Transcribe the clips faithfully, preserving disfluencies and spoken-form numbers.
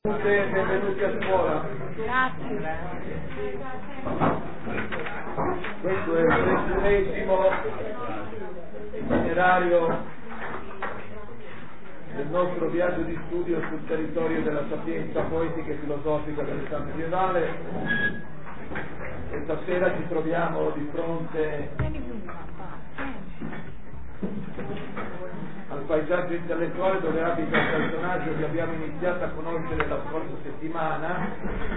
Benvenuti a scuola. Grazie. Questo è il ventunesimo itinerario del nostro viaggio di studio sul territorio della sapienza poetica e filosofica dell'età medievale. Questa sera ci troviamo di fronte al paesaggio intellettuale dove abita un personaggio che abbiamo iniziato a conoscere la scorsa settimana,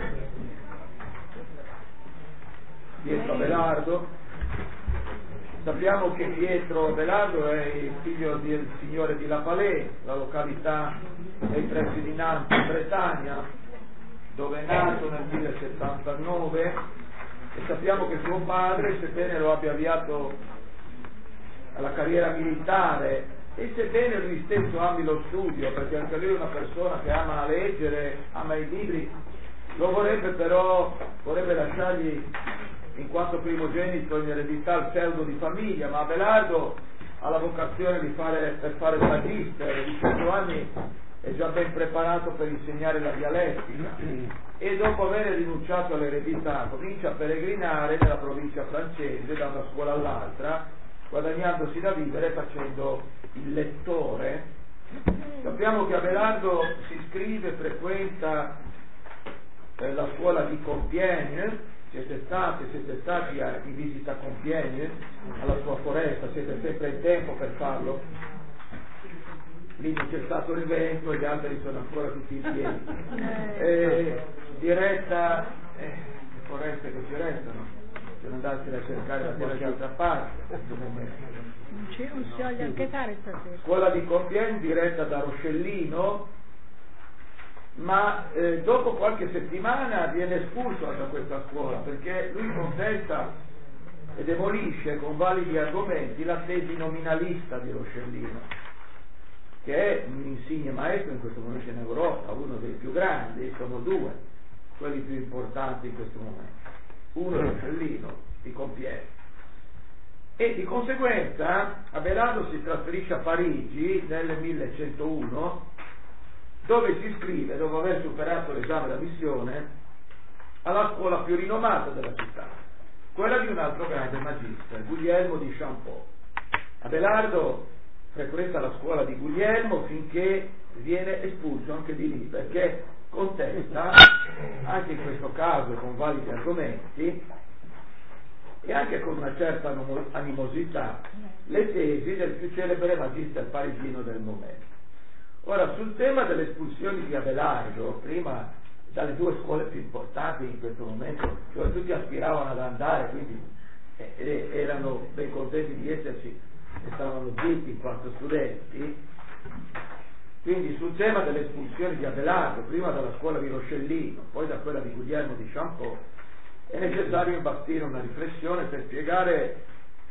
Pietro Abelardo. Sappiamo che Pietro Abelardo è il figlio del signore di La Palais, la località nei pressi di Nantes, in Bretagna, dove è nato nel millesettantanove, e sappiamo che suo padre, sebbene lo abbia avviato alla carriera militare e sebbene lui stesso ami lo studio, perché anche lui è una persona che ama leggere, ama i libri, lo vorrebbe però, vorrebbe lasciargli in quanto primogenito in eredità il feudo di famiglia, ma Abelardo ha la vocazione di fare, per fare il magister, a diciotto anni è già ben preparato per insegnare la dialettica e dopo aver rinunciato all'eredità comincia a peregrinare nella provincia francese da una scuola all'altra, guadagnandosi da vivere facendo il lettore. Sappiamo che Abelardo si iscrive, frequenta eh, la scuola di Compiègne. Siete stati, siete stati a, in visita a Compiègne, alla sua foresta, siete sempre in tempo per farlo. Lì non c'è stato il vento e gli alberi sono ancora tutti in piedi. Eh, diretta, eh, le foreste che ci restano, per andarsene a cercare da qualche altra parte. Non ci non si voglia anche fare stasera. Scuola di Compiègne diretta da Rossellino, ma eh, dopo qualche settimana viene espulso da questa scuola perché lui contesta e demolisce con validi argomenti la tesi nominalista di Rossellino, che è un insigne maestro in questo momento in Europa, uno dei più grandi, sono due quelli più importanti in questo momento, uno è Rossellino di Compiègne. E di conseguenza Abelardo si trasferisce a Parigi nel millecentouno, dove si iscrive, dopo aver superato l'esame d'ammissione, alla scuola più rinomata della città, quella di un altro grande magister, Guglielmo di Champeaux. Abelardo frequenta la scuola di Guglielmo finché viene espulso anche di lì, perché contesta, anche in questo caso con validi argomenti e anche con una certa animosità, le tesi del più celebre magister parigino del momento. Ora, sul tema delle espulsioni di Abelardo, prima dalle due scuole più importanti in questo momento, dove tutti aspiravano ad andare, quindi eh, erano ben contenti di esserci e stavano zitti in quanto studenti, quindi sul tema delle espulsioni di Abelardo, prima dalla scuola di Rossellino, poi da quella di Guglielmo di Champeaux, è necessario imbastire una riflessione per spiegare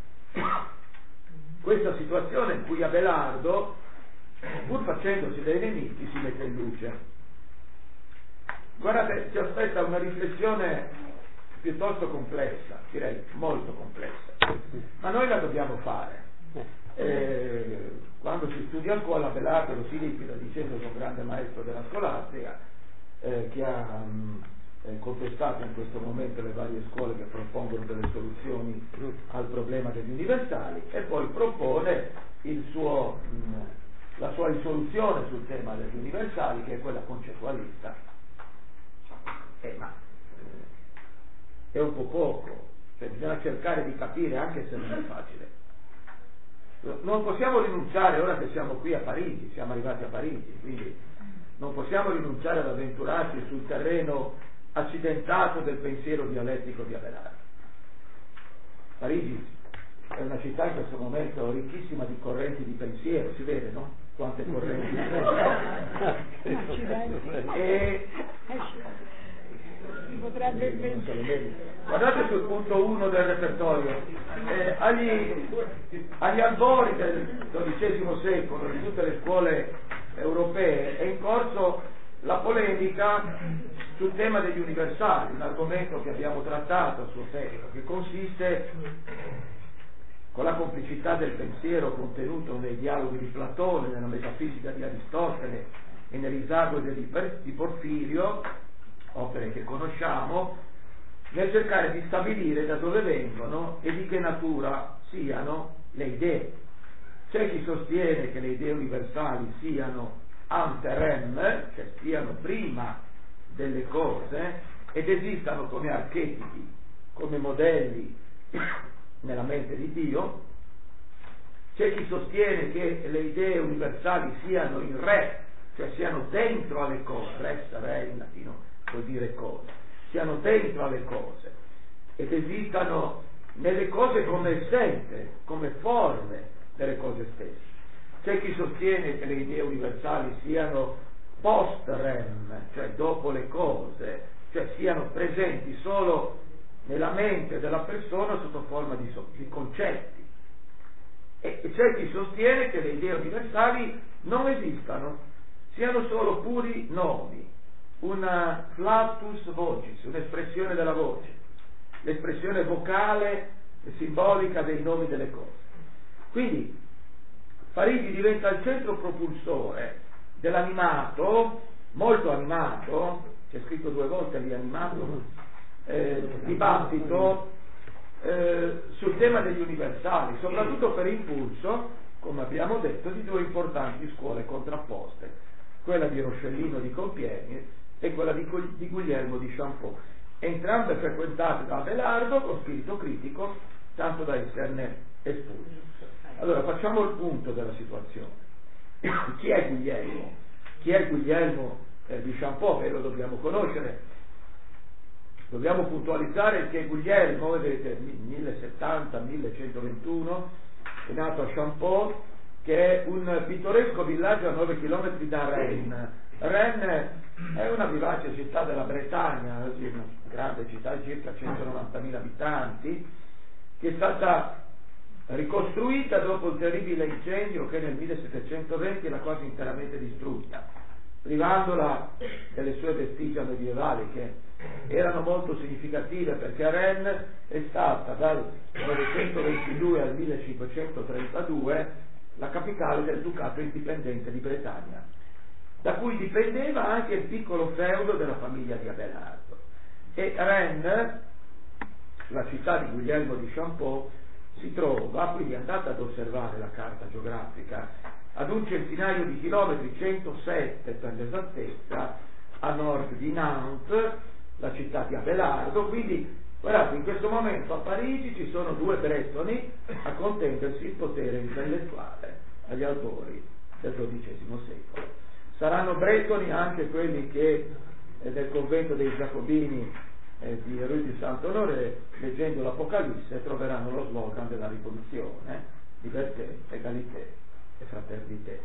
questa situazione in cui Abelardo, pur facendosi dei nemici, si mette in luce. Guardate, ci aspetta una riflessione piuttosto complessa, direi molto complessa, ma noi la dobbiamo fare. Eh, quando si studia a scuola, Abelardo lo si liquida dicendo che è un grande maestro della scolastica, eh, che ha mh, eh, contestato in questo momento le varie scuole che propongono delle soluzioni al problema degli universali, e poi propone il suo mh, la sua risoluzione sul tema degli universali, che è quella concettualista. Eh, ma eh, è un po' poco, cioè bisogna cercare di capire, anche se non è facile. Non possiamo rinunciare, ora che siamo qui a Parigi, siamo arrivati a Parigi, quindi non possiamo rinunciare ad avventurarci sul terreno accidentato del pensiero dialettico di Abelardo. Parigi è una città in questo momento ricchissima di correnti di pensiero, si vede, no? Quante correnti di pensiero. E guardate sul punto uno del repertorio, eh, agli, agli albori del dodicesimo secolo di tutte le scuole europee è in corso la polemica sul tema degli universali, un argomento che abbiamo trattato a suo tempo, che consiste, con la complicità del pensiero contenuto nei dialoghi di Platone, nella metafisica di Aristotele e nell'Isagode di, di Porfirio, opere che conosciamo, nel cercare di stabilire da dove vengono e di che natura siano le idee. C'è chi sostiene che le idee universali siano ante rem, cioè siano prima delle cose ed esistano come archetipi, come modelli nella mente di Dio. C'è chi sostiene che le idee universali siano in re, cioè siano dentro alle cose, res, re in latino vuol dire cose, siano dentro alle cose ed esistano nelle cose come essenze, come forme delle cose stesse. C'è chi sostiene che le idee universali siano post rem, cioè dopo le cose, cioè siano presenti solo nella mente della persona sotto forma di, so- di concetti. E, e c'è chi sostiene che le idee universali non esistano, siano solo puri nomi, una flatus vocis, un'espressione della voce, l'espressione vocale e simbolica dei nomi delle cose. Quindi Parigi diventa il centro propulsore dell'animato, molto animato, c'è scritto due volte lì animato, eh, dibattito eh, sul tema degli universali, soprattutto per impulso, come abbiamo detto, di due importanti scuole contrapposte, quella di Rossellino di Compiègne e quella di, di Guglielmo di Champeaux, entrambe frequentate da Abelardo con spirito critico, tanto da esserne espulso. Allora facciamo il punto della situazione. Chi è Guglielmo? Chi è Guglielmo eh, di Champeaux? Che lo dobbiamo conoscere. Dobbiamo puntualizzare che Guglielmo, vedete, millesettanta millecentoventuno, è nato a Champeaux, che è un pittoresco villaggio a nove chilometri da Rennes. Rennes è una vivace città della Bretagna, una grande città di circa centonovantamila abitanti, che è stata ricostruita dopo il terribile incendio che nel millesettecentoventi era quasi interamente distrutta, privandola delle sue vestigia medievali, che erano molto significative, perché Rennes è stata dal novecentoventidue al millecinquecentotrentadue la capitale del ducato indipendente di Bretagna, da cui dipendeva anche il piccolo feudo della famiglia di Abelardo. E Rennes, la città di Guglielmo di Champeaux, si trova, quindi andate ad osservare la carta geografica, ad un centinaio di chilometri, centosette per l'esattezza, a nord di Nantes, la città di Abelardo. Quindi guardate, in questo momento a Parigi ci sono due bretoni a contendersi il potere intellettuale agli albori del dodicesimo secolo. Saranno bretoni anche quelli che eh, nel convento dei Giacobini eh, di Rue du Saint-Honoré, leggendo l'Apocalisse, troveranno lo slogan della rivoluzione: liberté, égalité e fraternité,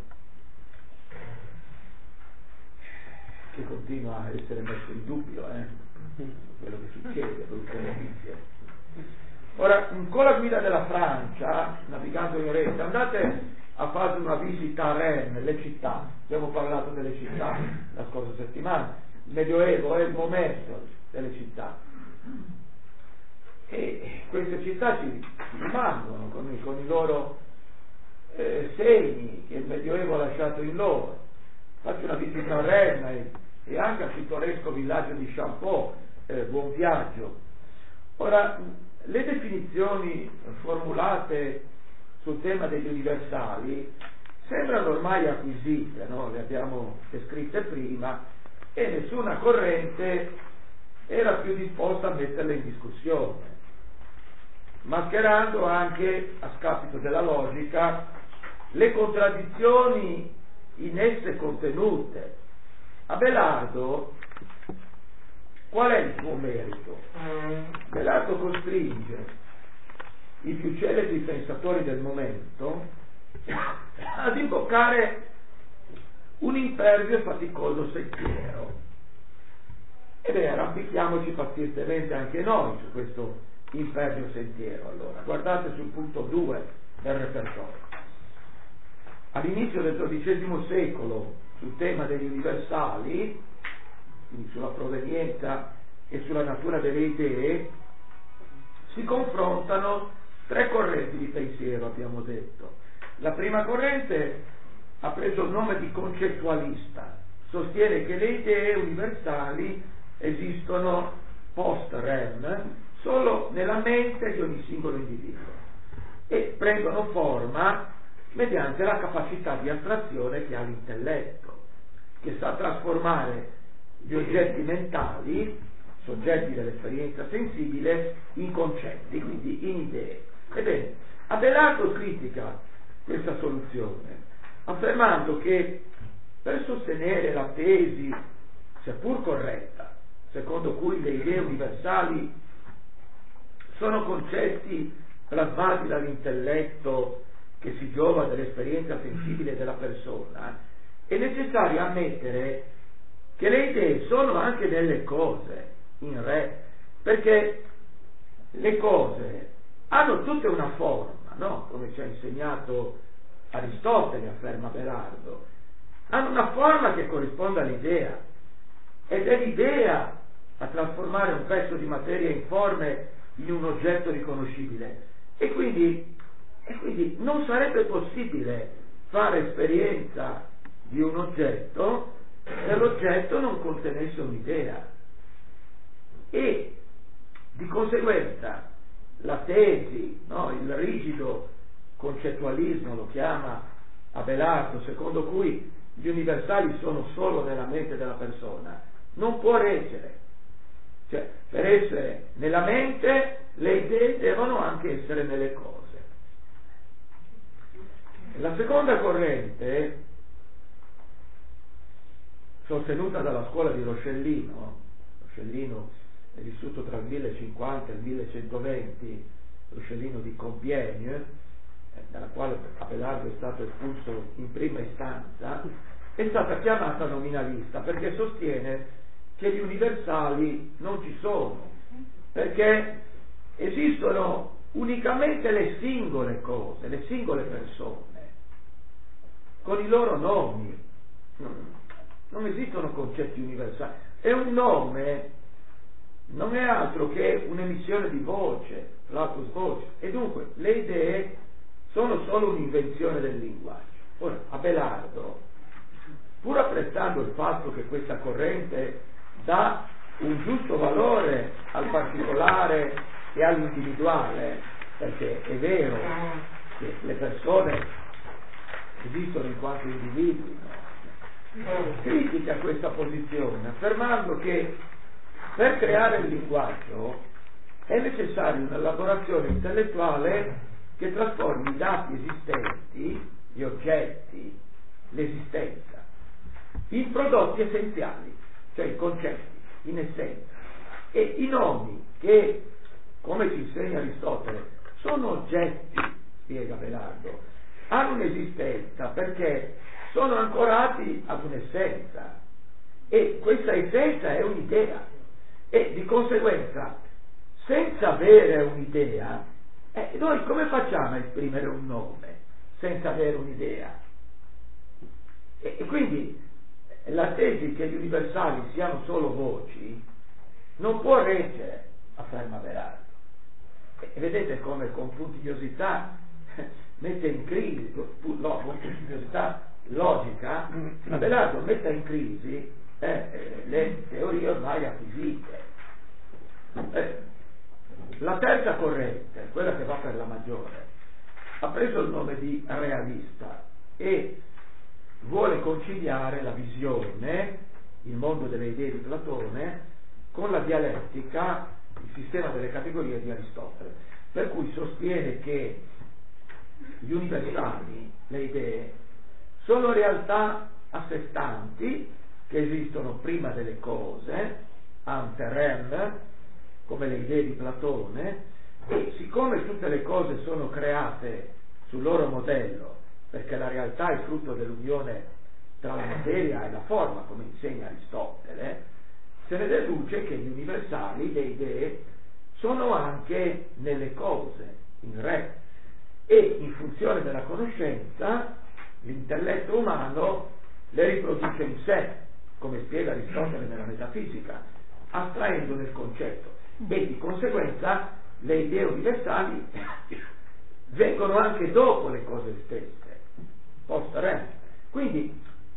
che continua a essere messo in dubbio eh, quello che succede, brutte notizie. Ora, con la guida della Francia, navigando in rete, andate a fare una visita a Rennes, le città. Abbiamo parlato delle città la scorsa settimana. Il Medioevo è il momento delle città, e queste città ci rimangono con i, con i loro eh, segni che il Medioevo ha lasciato in loro. Faccio una visita a Rennes e anche al pittoresco villaggio di Champeaux, eh, buon viaggio. Ora, le definizioni formulate sul tema degli universali sembrano ormai acquisite, no? Le abbiamo descritte prima, e nessuna corrente era più disposta a metterle in discussione, mascherando anche, a scapito della logica, le contraddizioni in esse contenute. Abelardo, qual è il suo merito? Abelardo costringe i più celebri pensatori del momento ad imboccare un impervio e faticoso sentiero. E beh, arrampichiamoci pazientemente anche noi su questo impervio sentiero. Allora, guardate sul punto due del repertorio. All'inizio del dodicesimo secolo, sul tema degli universali, quindi sulla provenienza e sulla natura delle idee, si confrontano tre correnti di pensiero, abbiamo detto. La prima corrente ha preso il nome di concettualista, sostiene che le idee universali esistono post-rem solo nella mente di ogni singolo individuo e prendono forma mediante la capacità di astrazione che ha l'intelletto, che sa trasformare gli oggetti mentali, soggetti dell'esperienza sensibile, in concetti, quindi in idee. Ebbene, Abelardo critica questa soluzione, affermando che per sostenere la tesi, seppur corretta, secondo cui le idee universali sono concetti plasmati dall'intelletto che si giova dell'esperienza sensibile della persona, è necessario ammettere che le idee sono anche delle cose in re, perché le cose hanno tutte una forma, no? Come ci ha insegnato Aristotele, afferma Abelardo, hanno una forma che corrisponde all'idea, ed è l'idea a trasformare un pezzo di materia informe in un oggetto riconoscibile, e quindi, e quindi non sarebbe possibile fare esperienza di un oggetto se l'oggetto non contenesse un'idea, e di conseguenza la tesi, no, il rigido concettualismo, lo chiama Abelardo, secondo cui gli universali sono solo nella mente della persona, non può reggere. Cioè, per essere nella mente, le idee devono anche essere nelle cose. La seconda corrente, sostenuta dalla scuola di Roscellino, Roscellino è vissuto tra il millecinquanta e il millecentoventi, Roscellino di Compiègne, dalla quale Abelardo è stato espulso in prima istanza, è stata chiamata nominalista perché sostiene che gli universali non ci sono, perché esistono unicamente le singole cose, le singole persone, con i loro nomi, non esistono concetti universali, e un nome non è altro che un'emissione di voce, flatus voce, e dunque le idee sono solo un'invenzione del linguaggio. Ora, Abelardo, pur apprezzando il fatto che questa corrente dà un giusto valore al particolare e all'individuale, perché è vero che le persone esistono in quanto individui, no? Critica questa posizione affermando che per creare il linguaggio è necessaria un'elaborazione intellettuale che trasformi i dati esistenti, gli oggetti, l'esistenza, in prodotti essenziali, cioè i concetti, in essenza, e i nomi che, come ci insegna Aristotele, sono oggetti, spiega Abelardo, hanno un'esistenza perché sono ancorati ad un'essenza, e questa essenza è un'idea, e di conseguenza senza avere un'idea eh, noi come facciamo a esprimere un nome senza avere un'idea? E, e quindi la tesi che gli universali siano solo voci non può reggere, afferma Abelardo, e, e vedete come con puntigliosità mette in crisi, no, con puntigliosità logica, Abelardo mette in crisi eh, le teorie ormai acquisite. Eh, la terza corrente, quella che va per la maggiore, ha preso il nome di realista e vuole conciliare la visione, il mondo delle idee di Platone, con la dialettica, il sistema delle categorie di Aristotele, per cui sostiene che gli universali, le idee, sono realtà a sé stanti che esistono prima delle cose, ante rem, come le idee di Platone, e siccome tutte le cose sono create sul loro modello, perché la realtà è frutto dell'unione tra la materia e la forma, come insegna Aristotele, se ne deduce che gli universali, le idee, sono anche nelle cose, in re, e in funzione della conoscenza l'intelletto umano le riproduce in sé, come spiega Aristotele nella metafisica, astraendone il concetto, e di conseguenza le idee universali vengono anche dopo le cose stesse, post rem. Quindi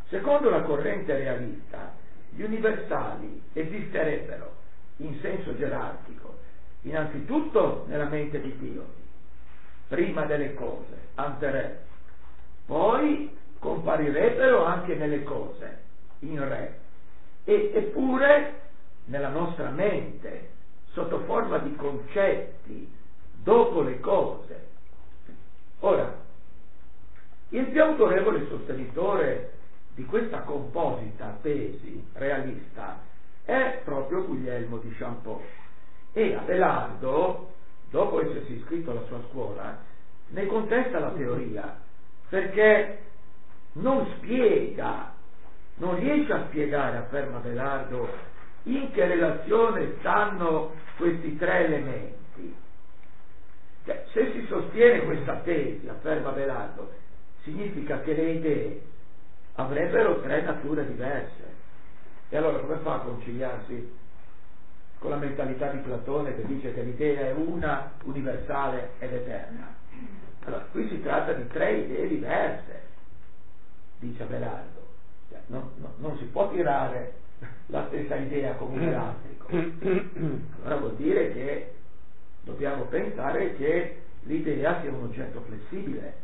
Secondo la corrente realista, gli universali esisterebbero in senso gerarchico, innanzitutto nella mente di Dio, prima delle cose, ante re, poi comparirebbero anche nelle cose, in re, e, eppure nella nostra mente, sotto forma di concetti, dopo le cose. Ora, il più autorevole sostenitore di questa composita tesi realista è proprio Guglielmo di Champeau, e Abelardo, dopo essersi iscritto alla sua scuola, ne contesta la teoria, perché non spiega, non riesce a spiegare, afferma Abelardo, in che relazione stanno questi tre elementi. Cioè, se si sostiene questa tesi, afferma Abelardo, significa che le idee avrebbero tre nature diverse. E allora come fa a conciliarsi con la mentalità di Platone, che dice che l'idea è una, universale ed eterna? Allora, qui si tratta di tre idee diverse, dice Abelardo. Cioè, non, non, non si può tirare la stessa idea come un elastico. Allora vuol dire che dobbiamo pensare che l'idea sia un oggetto flessibile.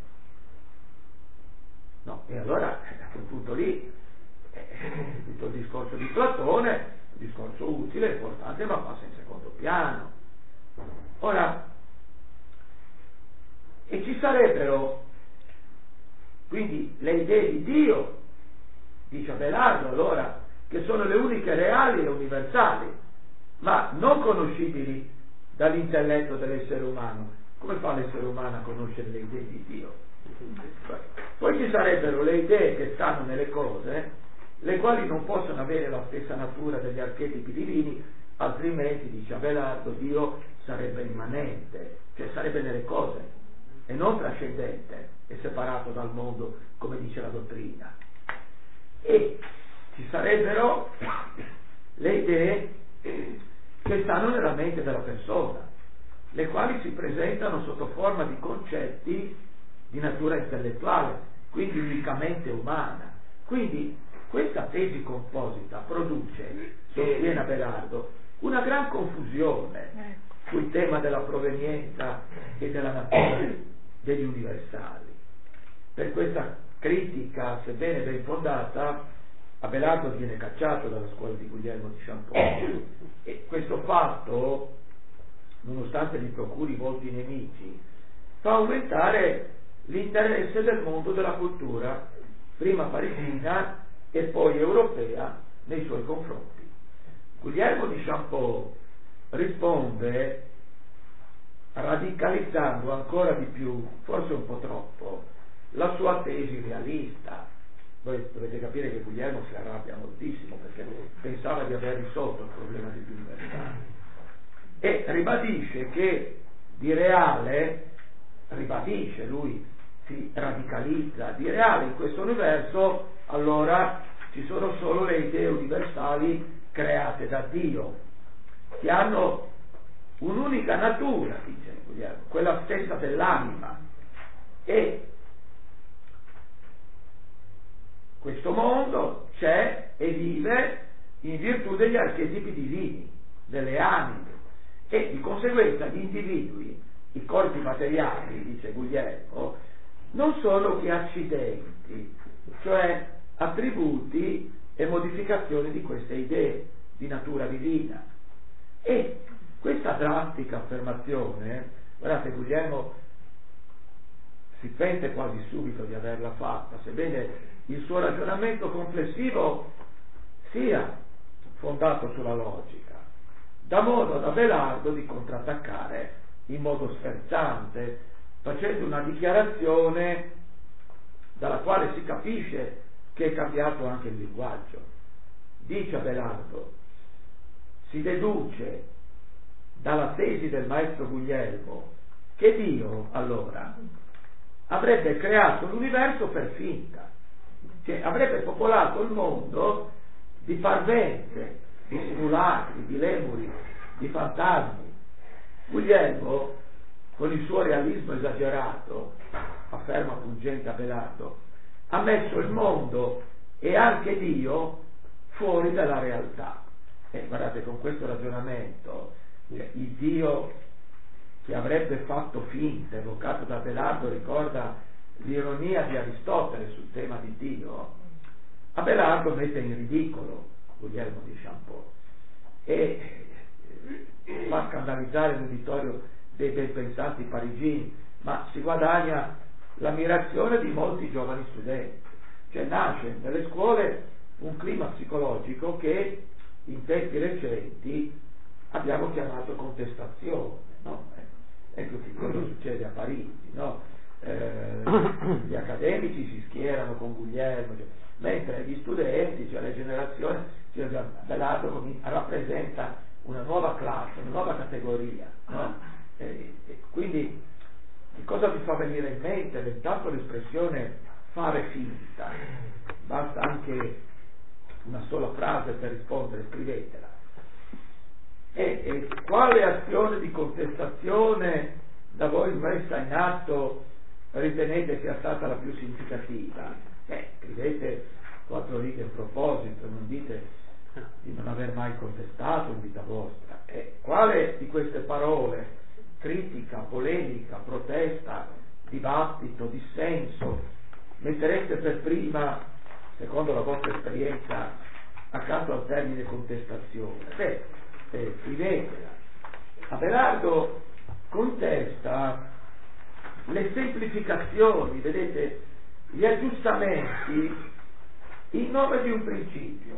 No, e allora a quel punto lì eh, tutto il discorso di Platone è un discorso utile, importante, ma passa in secondo piano. Ora, e ci sarebbero quindi le idee di Dio, dice Abelardo, allora, che sono le uniche reali e universali, ma non conoscibili dall'intelletto dell'essere umano. Come fa l'essere umano a conoscere le idee di Dio? Poi ci sarebbero le idee che stanno nelle cose, le quali non possono avere la stessa natura degli archetipi divini, altrimenti, dice Abelardo, Dio sarebbe immanente, cioè sarebbe nelle cose e non trascendente e separato dal mondo, come dice la dottrina. E ci sarebbero le idee che stanno nella mente della persona, le quali si presentano sotto forma di concetti di natura intellettuale, quindi unicamente umana. Quindi questa tesi composita produce, sostiene Abelardo, una gran confusione sul tema della provenienza e della natura degli universali. Per questa critica, sebbene ben fondata, Abelardo viene cacciato dalla scuola di Guglielmo di Champeau, e questo fatto, nonostante gli procuri molti nemici, fa aumentare l'interesse del mondo della cultura, prima parisina e poi europea, nei suoi confronti. Guglielmo di Champeau risponde radicalizzando ancora di più, forse un po' troppo, la sua tesi realista. Voi dovete capire che Guglielmo si arrabbia moltissimo perché pensava di aver risolto il problema degli universali, e ribadisce che di reale, ribadisce lui, si radicalizza, di reale in questo universo allora ci sono solo le idee universali create da Dio, che hanno un'unica natura, dice Guglielmo, quella stessa dell'anima, e questo mondo c'è e vive in virtù degli archetipi divini, delle anime, e di conseguenza gli individui, i corpi materiali, dice Guglielmo, non sono che accidenti, cioè attributi e modificazioni di queste idee di natura divina. E questa drastica affermazione, guardate, Guglielmo si pente quasi subito di averla fatta, sebbene il suo ragionamento complessivo sia fondato sulla logica, dà modo ad Abelardo di contrattaccare in modo scherzante, facendo una dichiarazione dalla quale si capisce che è cambiato anche il linguaggio. Dice Abelardo: si deduce dalla tesi del maestro Guglielmo che Dio allora avrebbe creato l'universo per finta, che avrebbe popolato il mondo di parvenze, di simulacri, di lemuri, di fantasmi. Guglielmo, con il suo realismo esagerato, afferma pungente Abelardo, ha messo il mondo e anche Dio fuori dalla realtà. E guardate, con questo ragionamento, cioè, il Dio che avrebbe fatto finta, evocato da Abelardo, ricorda l'ironia di Aristotele sul tema di Dio. Abelardo mette in ridicolo Guglielmo di Champeau e fa scandalizzare l'uditorio dei ben pensanti parigini, ma si guadagna l'ammirazione di molti giovani studenti. Cioè nasce nelle scuole un clima psicologico che in tempi recenti abbiamo chiamato contestazione, no? Ecco che cosa succede a Parigi, no? Eh, gli accademici si schierano con Guglielmo, cioè, mentre gli studenti, cioè le generazioni, cioè Abelardo rappresenta una nuova classe, una nuova categoria, no? E, e quindi che cosa vi fa venire in mente? Intanto l'espressione fare finta, basta anche una sola frase per rispondere, scrivetela. E, e quale azione di contestazione da voi messa in atto ritenete sia stata la più significativa? Eh, scrivete quattro righe in proposito, non dite di non aver mai contestato in vita vostra. E quale di queste parole, critica, polemica, protesta, dibattito, dissenso, mettereste per prima, secondo la vostra esperienza, accanto al termine contestazione? Beh, eh, scrivetela. Abelardo contesta le semplificazioni, vedete, gli aggiustamenti in nome di un principio,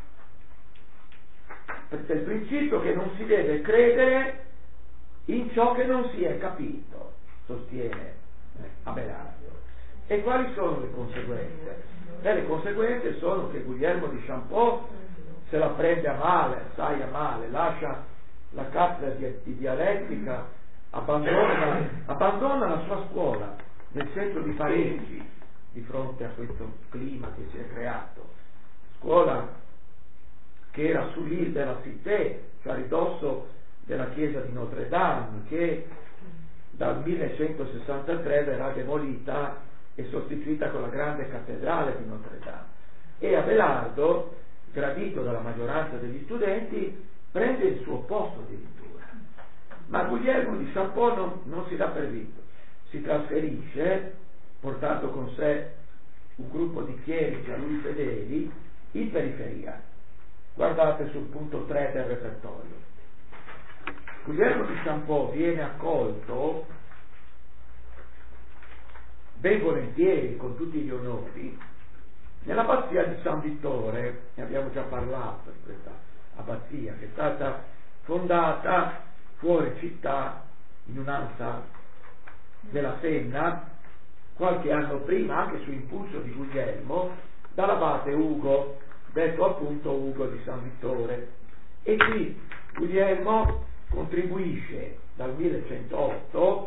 perché il principio che non si deve credere in ciò che non si è capito, sostiene eh, Abelardo. E quali sono le conseguenze? Beh, le conseguenze sono che Guglielmo di Champeau se la prende a male, assai a male, lascia la cattedra di, di dialettica, abbandona, abbandona la sua scuola nel centro di Parigi di fronte a questo clima che si è creato, scuola che era sull'Île de la Cité, cioè a ridosso della chiesa di Notre Dame, che dal millecentosessantatré verrà demolita e sostituita con la grande cattedrale di Notre Dame. E Abelardo, gradito dalla maggioranza degli studenti, prende il suo posto addirittura. Ma Guglielmo di Champeau non, non si dà per vinto, si trasferisce portando con sé un gruppo di chierici a lui fedeli in periferia. Guardate sul punto tre del repertorio. Guglielmo di Champeau viene accolto ben volentieri, con tutti gli onori, nell'abbazia di San Vittore. Ne abbiamo già parlato di questa abbazia, che è stata fondata fuori città, in un'ansa della Senna, qualche anno prima, anche su impulso di Guglielmo, dall'abate Ugo, detto appunto Ugo di San Vittore. E qui Guglielmo contribuisce dal millecentootto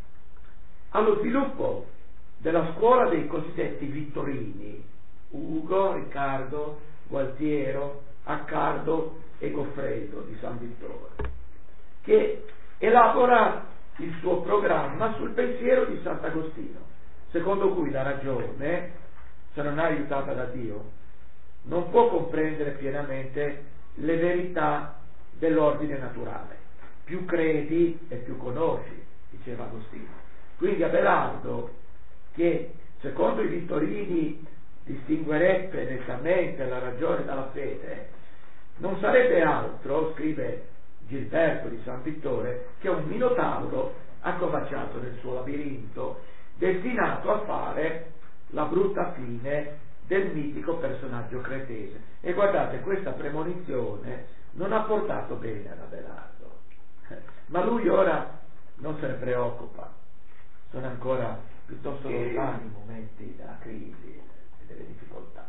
allo sviluppo della scuola dei cosiddetti Vittorini, Ugo, Riccardo, Gualtiero, Accardo e Goffredo di San Vittore, che elabora il suo programma sul pensiero di Sant'Agostino, secondo cui la ragione, se non è aiutata da Dio, non può comprendere pienamente le verità dell'ordine naturale. Più credi e più conosci, diceva Agostino. Quindi Abelardo, che secondo i Vittorini distinguerebbe nettamente la ragione dalla fede, non sarebbe altro, scrive Gilberto di San Vittore, che un minotauro accovacciato nel suo labirinto, destinato a fare la brutta fine del mitico personaggio cretese. E guardate, questa premonizione non ha portato bene ad Abelardo, ma lui ora non se ne preoccupa, sono ancora piuttosto lontani i momenti della crisi e delle difficoltà.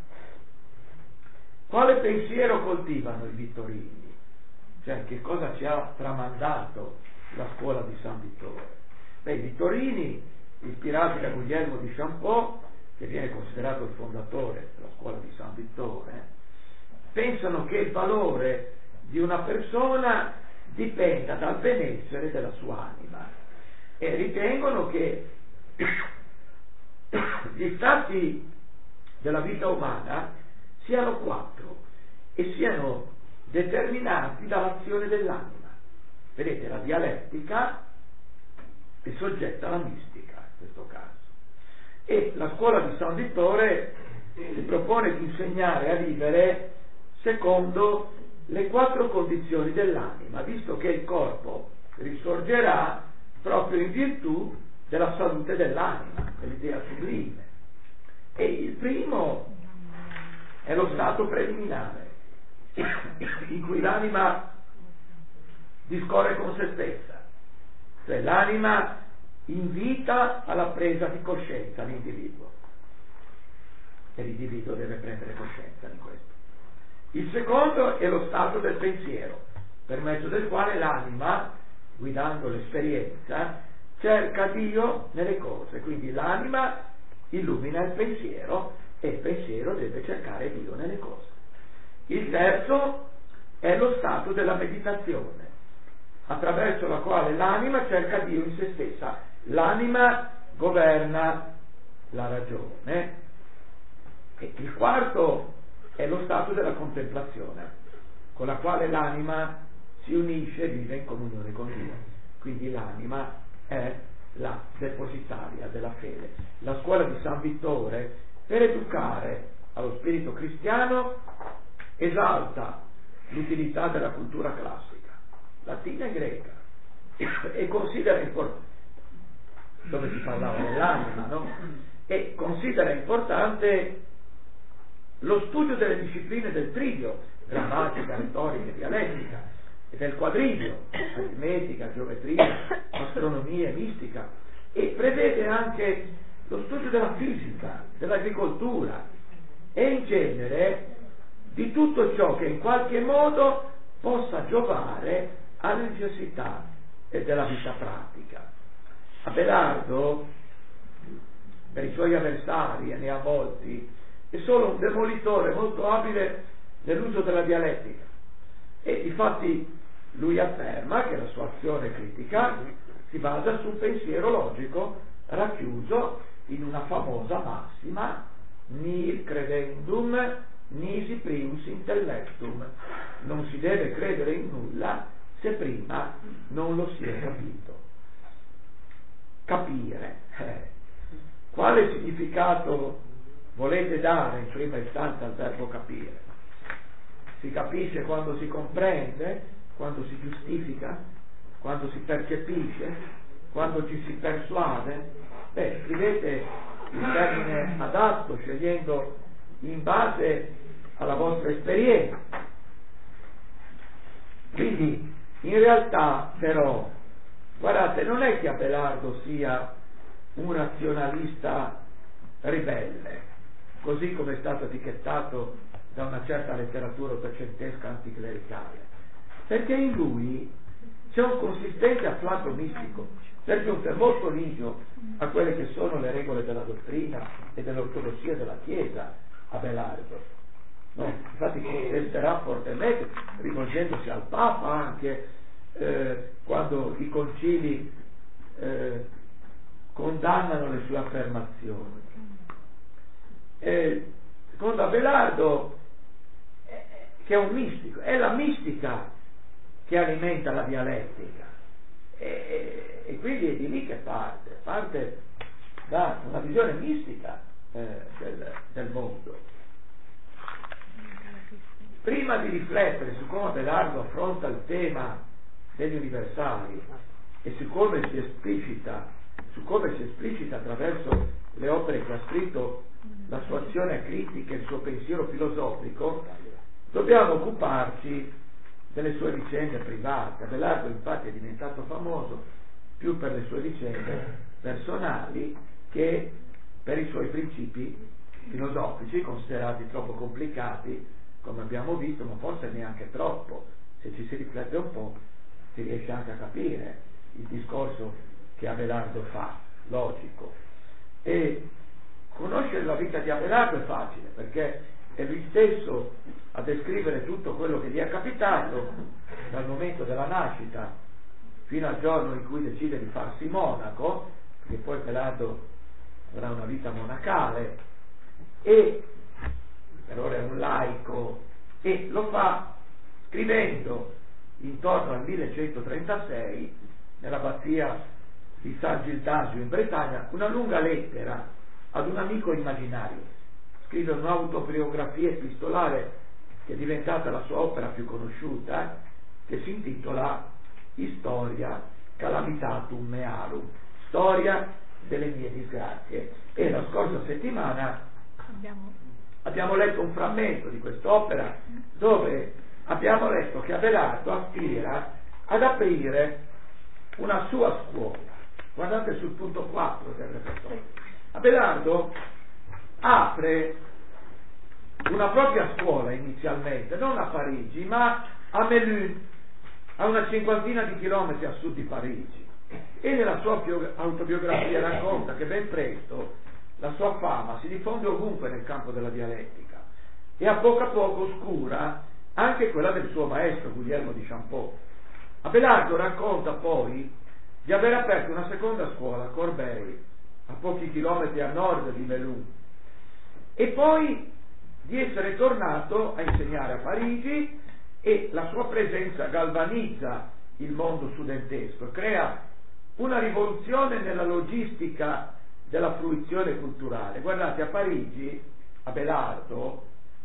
Quale pensiero coltivano i Vittorini? Cioè, che cosa ci ha tramandato la scuola di San Vittore? Beh, i Vittorini, ispirati da Guglielmo di Champeau, che viene considerato il fondatore della scuola di San Vittore, pensano che il valore di una persona dipenda dal benessere della sua anima e ritengono che gli stati della vita umana siano quattro e siano determinati dall'azione dell'anima. Vedete, la dialettica è soggetta alla mistica in questo caso, e la scuola di San Vittore si propone di insegnare a vivere secondo le quattro condizioni dell'anima, visto che il corpo risorgerà proprio in virtù della salute dell'anima, dell'idea sublime. E il primo è lo stato preliminare, in cui l'anima discorre con se stessa, cioè l'anima invita alla presa di coscienza l'individuo, e l'individuo deve prendere coscienza di questo. Il secondo è lo stato del pensiero, per mezzo del quale l'anima, guidando l'esperienza, cerca Dio nelle cose, quindi l'anima illumina il pensiero e il pensiero deve cercare Dio nelle cose. Il terzo è lo stato della meditazione, attraverso la quale l'anima cerca Dio in se stessa. L'anima governa la ragione. E il quarto è lo stato della contemplazione, con la quale l'anima si unisce e vive in comunione con Dio. Quindi l'anima è la depositaria della fede. La scuola di San Vittore, per educare allo spirito cristiano, esalta l'utilità della cultura classica, latina e greca, e considera importante, dove si parlava dell'anima, no? E considera importante lo studio delle discipline del trivio, grammatica, retorica e dialettica, e del quadrivio, aritmetica, geometria, astronomia e mistica, e prevede anche lo studio della fisica, dell'agricoltura e in genere di tutto ciò che in qualche modo possa giovare alle necessità della vita pratica. Abelardo, per i suoi avversari, e ne ha molti, è solo un demolitore molto abile nell'uso della dialettica, e difatti lui afferma che la sua azione critica si basa sul pensiero logico racchiuso in una famosa massima: nihil credendum nisi prius intellectum. Non si deve credere in nulla se prima non lo si è capito. Capire. Eh. Quale significato volete dare in prima istanza al verbo capire? Si capisce quando si comprende, quando si giustifica, quando si percepisce, quando ci si persuade? Beh, scrivete il termine adatto, scegliendo in base alla vostra esperienza. Quindi, in realtà, però, guardate, non è che Abelardo sia un razionalista ribelle, così come è stato etichettato da una certa letteratura ottocentesca anticlericale, perché in lui c'è un consistente afflato mistico, per giunta molto ligio a quelle che sono le regole della dottrina e dell'ortodossia della Chiesa. Abelardo, no? Infatti contesterà fortemente, rivolgendosi al Papa anche eh, quando i concili eh, condannano le sue affermazioni. Eh, secondo Abelardo, eh, che è un mistico, è la mistica che alimenta la dialettica, e, e quindi è di lì che parte, parte da una visione mistica eh, del, del mondo. Prima di riflettere su come Abelardo affronta il tema degli universali e su come si esplicita, su come si esplicita attraverso le opere che ha scritto, la sua azione critica e il suo pensiero filosofico, dobbiamo occuparci delle sue vicende private. Abelardo infatti è diventato famoso più per le sue vicende personali che per i suoi principi filosofici, considerati troppo complicati, come abbiamo visto, ma forse neanche troppo. Se ci si riflette un po' si riesce anche a capire il discorso che Abelardo fa, logico. E conoscere la vita di Abelardo è facile, perché è lui stesso a descrivere tutto quello che gli è capitato dal momento della nascita fino al giorno in cui decide di farsi monaco, perché poi Abelardo avrà una vita monacale, e per ora è un laico, e lo fa scrivendo intorno al millecentotrentasei nell'abbazia di San Gildasio in Bretagna una lunga lettera ad un amico immaginario. Scrive un'autobiografia epistolare che è diventata la sua opera più conosciuta, che si intitola Historia Calamitatum Mearum, storia delle mie disgrazie. E la scorsa settimana Abbiamo... abbiamo letto un frammento di quest'opera dove abbiamo letto che Abelardo aspira ad aprire una sua scuola. Guardate sul punto quattro del repertorio. Abelardo apre una propria scuola inizialmente, non a Parigi, ma a Melun, a una cinquantina di chilometri a sud di Parigi, e nella sua autobiografia racconta che ben presto la sua fama si diffonde ovunque nel campo della dialettica e a poco a poco oscura anche quella del suo maestro Guglielmo di Champeau. Abelardo racconta poi di aver aperto una seconda scuola a Corbeil, a pochi chilometri a nord di Melun, e poi di essere tornato a insegnare a Parigi, e la sua presenza galvanizza il mondo studentesco, crea una rivoluzione nella logistica della fruizione culturale. Guardate, a Parigi Abelardo,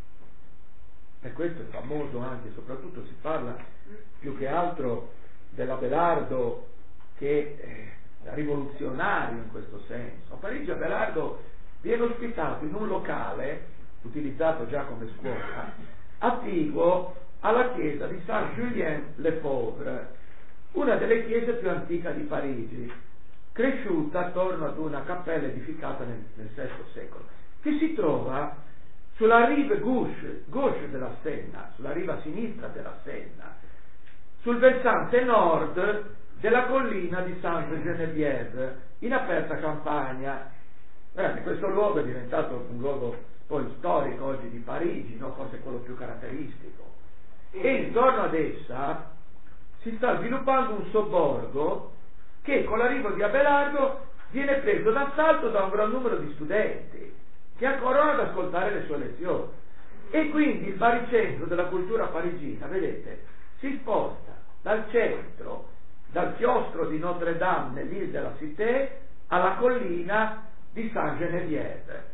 e questo è famoso anche, soprattutto si parla più che altro dell'Abelardo che è rivoluzionario in questo senso. A Parigi Abelardo viene ospitato in un locale utilizzato già come scuola, attiguo alla chiesa di Saint-Julien-le-Pauvre, una delle chiese più antiche di Parigi, cresciuta attorno ad una cappella edificata nel, nel sesto secolo, che si trova sulla rive gauche, gauche della Senna, sulla riva sinistra della Senna, sul versante nord della collina di Sainte-Geneviève, in aperta campagna. Guardate, questo luogo è diventato un luogo poi storico oggi di Parigi, no? Forse quello più caratteristico, e intorno ad essa si sta sviluppando un sobborgo che con l'arrivo di Abelardo viene preso d'assalto da un gran numero di studenti che accorrono ad ascoltare le sue lezioni, e quindi il baricentro della cultura parigina, vedete, si sposta dal centro, dal chiostro di Notre Dame nell'Île de la Cité alla collina di Sainte-Geneviève,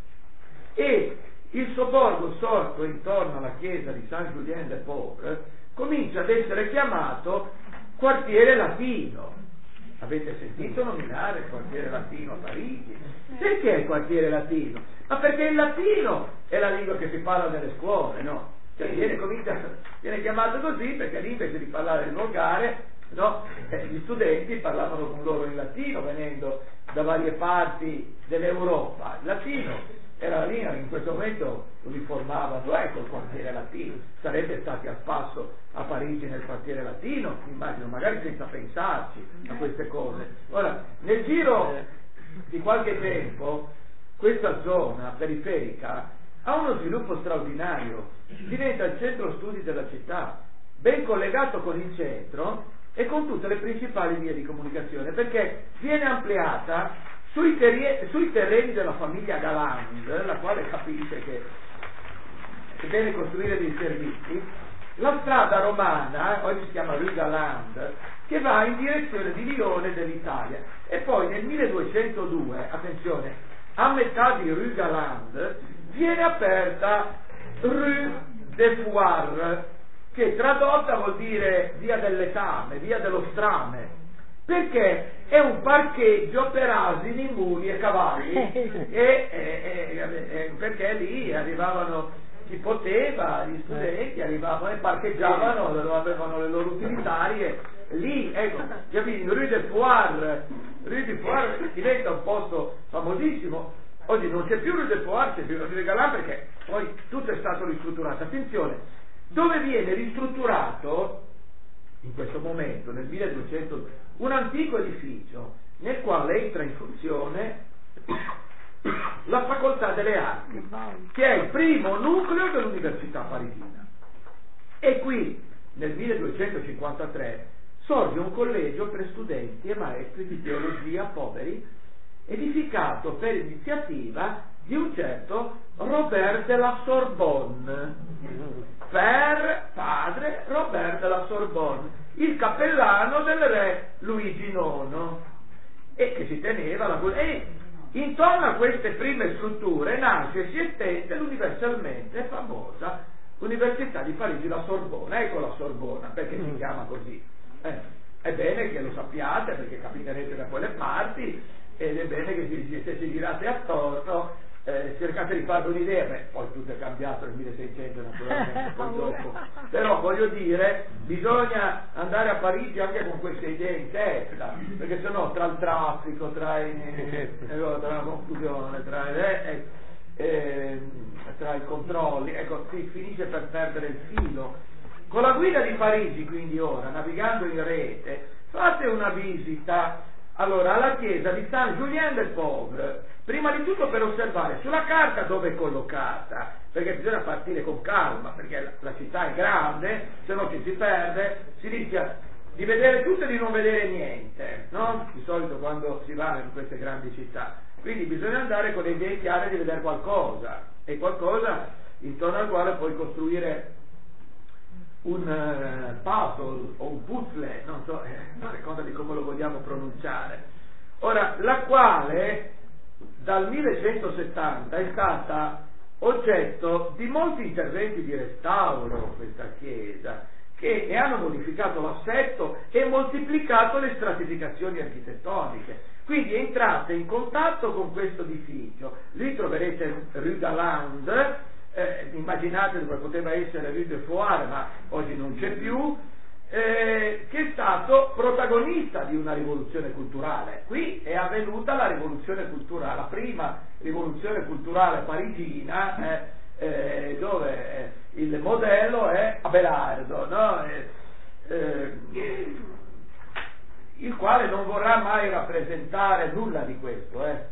e il sobborgo sorto intorno alla chiesa di Saint-Julien-les-Pauvres comincia ad essere chiamato quartiere latino. Avete sentito nominare il quartiere latino a Parigi? Perché il quartiere latino? Ma perché il latino è la lingua che si parla nelle scuole, no? Cioè viene, comincia, viene chiamato così perché lì invece di parlare il volgare, no? Eh, gli studenti parlavano con loro in latino venendo da varie parti dell'Europa. Il latino era la lingua che in questo momento uniformavano, ecco il quartiere latino. Sarete stati a spasso a Parigi nel quartiere latino? Immagino, magari senza pensarci a queste cose. Ora, nel giro di qualche tempo questa zona periferica ha uno sviluppo straordinario, diventa il centro studi della città, ben collegato con il centro e con tutte le principali vie di comunicazione, perché viene ampliata sui, terri- sui terreni della famiglia Galland, la quale capisce che, che deve costruire dei servizi, la strada romana, oggi si chiama Rue Galland, che va in direzione di Lione dell'Italia, e poi nel milleduecentodue, attenzione, a metà di Rue Galland viene aperta Rue des Foires, che tradotta vuol dire via del letame, via dello strame, perché è un parcheggio per asini, muli e cavalli, e, e, e, e perché lì arrivavano chi poteva, gli studenti arrivavano e parcheggiavano, avevano le loro utilitarie lì, ecco, capito? Rue des Foires, Rue des Foires diventa un posto famosissimo. Oggi non c'è più Rue des Foires, c'è più Rue de Galland, perché poi tutto è stato ristrutturato. Attenzione, dove viene ristrutturato in questo momento, nel milleduecento, un antico edificio nel quale entra in funzione la Facoltà delle Arti, che è il primo nucleo dell'Università parigina. E qui nel milleduecentocinquantatré sorge un collegio per studenti e maestri di teologia poveri, edificato per iniziativa di un certo Robert de la Sorbonne, per padre Robert de la Sorbonne, il cappellano del re Luigi nono, e che si teneva la e intorno a queste prime strutture nasce e si estende l'universalmente famosa Università di Parigi, la Sorbona. Ecco la Sorbona, perché si chiama così. Eh, è bene che lo sappiate, perché capiterete da quelle parti, ed è bene che si, se ci girate attorno eh, cercate di farvi un'idea. Beh, poi tutto è cambiato nel milleseicento naturalmente, poi dopo. Però voglio dire, bisogna andare a Parigi anche con queste idee in testa, perché sennò tra il traffico, tra, i, eh, tra la confusione, tra, eh, eh, tra i controlli, ecco, si finisce per perdere il filo. Con la guida di Parigi, quindi ora, navigando in rete, fate una visita allora alla chiesa di Saint-Julien-de-Pauvre, prima di tutto per osservare sulla carta dove è collocata, perché bisogna partire con calma, perché la, la città è grande, se no ci si perde, si rischia di vedere tutto e di non vedere niente, no? Di solito quando si va in queste grandi città, quindi bisogna andare con le idee chiare di vedere qualcosa, e qualcosa intorno al quale puoi costruire un uh, puzzle o un puzzle, non so, eh, a seconda di come lo vogliamo pronunciare. Ora, la quale dal millecentosettanta è stata oggetto di molti interventi di restauro, questa chiesa, che ne hanno modificato l'assetto e moltiplicato le stratificazioni architettoniche. Quindi entrate in contatto con questo edificio, lì troverete Rue d'Alande, Eh, immaginate dove poteva essere Rue de Foire, ma oggi non c'è più, eh, che è stato protagonista di una rivoluzione culturale. Qui è avvenuta la rivoluzione culturale, la prima rivoluzione culturale parigina, eh, eh, dove eh, il modello è Abelardo, no? eh, eh, il quale non vorrà mai rappresentare nulla di questo, eh.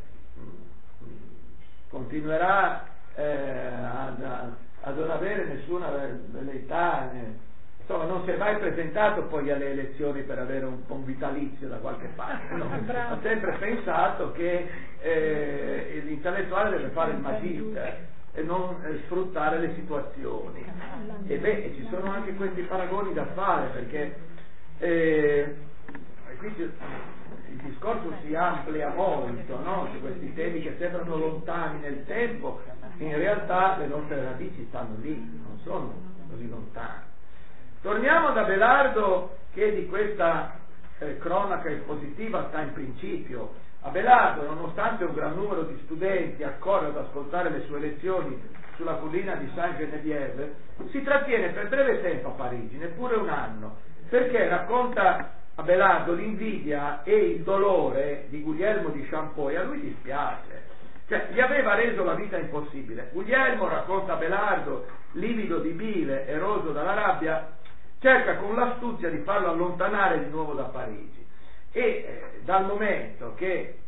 continuerà Eh, ad, ad non avere nessuna velleità, eh. insomma non si è mai presentato poi alle elezioni per avere un, un vitalizio da qualche parte, no? Ha sempre pensato che eh, l'intellettuale deve fare il magister e non eh, sfruttare le situazioni, e beh, e ci sono anche questi paragoni da fare, perché eh, qui ci, il discorso si amplia molto, no? Su questi temi che sembrano lontani nel tempo, in realtà le nostre radici stanno lì, non sono così lontane. Torniamo ad Abelardo, che di questa eh, cronaca espositiva sta in principio. Abelardo, nonostante un gran numero di studenti accorre ad ascoltare le sue lezioni sulla collina di Saint-Geneviève, si trattiene per breve tempo a Parigi, neppure un anno, perché racconta Abelardo l'invidia e il dolore di Guglielmo di Champeau, e a lui dispiace, cioè gli aveva reso la vita impossibile. Guglielmo, racconta Abelardo, livido di bile e roso dalla rabbia, cerca con l'astuzia di farlo allontanare di nuovo da Parigi, e eh, dal momento che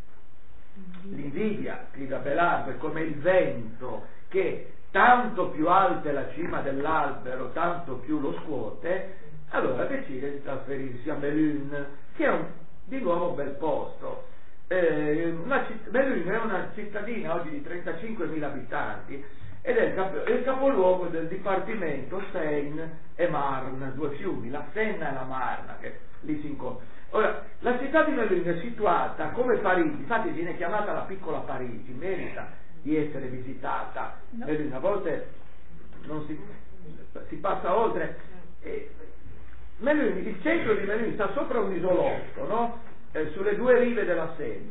l'invidia, scrive Abelardo, è come il vento che tanto più alta è la cima dell'albero, tanto più lo scuote, allora decide di trasferirsi a Melun, che è un, di nuovo un bel posto. Eh, una citt- Melun è una cittadina oggi di trentacinquemila abitanti ed è il, cap- il capoluogo del dipartimento Seine e Marne, due fiumi, la Senna e la Marna, che lì si incontrano. Ora, la città di Melun è situata come Parigi, infatti viene chiamata la piccola Parigi, merita di essere visitata. No. Melun, a volte non si, si passa oltre. Eh, Melun, il centro di Melun sta sopra un isolotto, no? Eh, sulle due rive della Senna,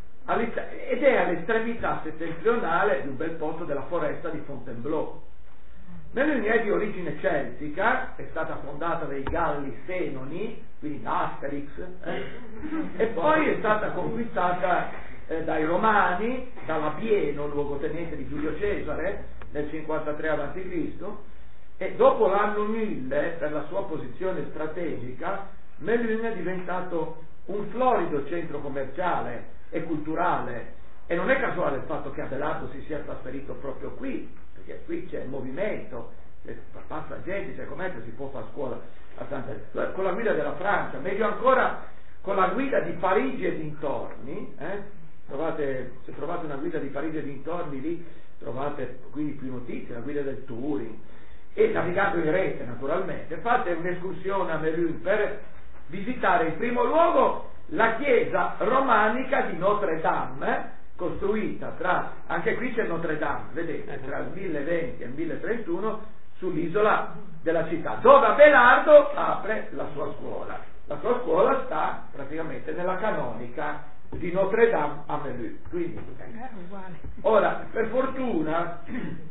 ed è all'estremità settentrionale di un bel posto della foresta di Fontainebleau. Melun è di origine celtica, è stata fondata dai Galli Senoni, quindi da Asterix, eh? e poi è stata conquistata eh, dai Romani, da Labieno, luogotenente di Giulio Cesare, nel cinquantatré avanti Cristo, e dopo l'anno mille, per la sua posizione strategica, Melun è diventato un florido centro commerciale e culturale, e non è casuale il fatto che Abelardo si sia trasferito proprio qui, perché qui c'è movimento, passa gente, c'è commercio, si può fare scuola a tante, con la guida della Francia, meglio ancora con la guida di Parigi e dintorni, eh? trovate, se trovate una guida di Parigi e dintorni lì, trovate quindi più notizie, la guida del Turing, e navigate in rete naturalmente, fate un'escursione a Melun per visitare in primo luogo la chiesa romanica di Notre Dame, costruita tra, anche qui c'è Notre Dame, vedete, tra il mille venti e il mille trentuno sull'isola della città, dove Abelardo apre la sua scuola. La sua scuola sta praticamente nella canonica di Notre Dame a Melun. Quindi, ora, per fortuna,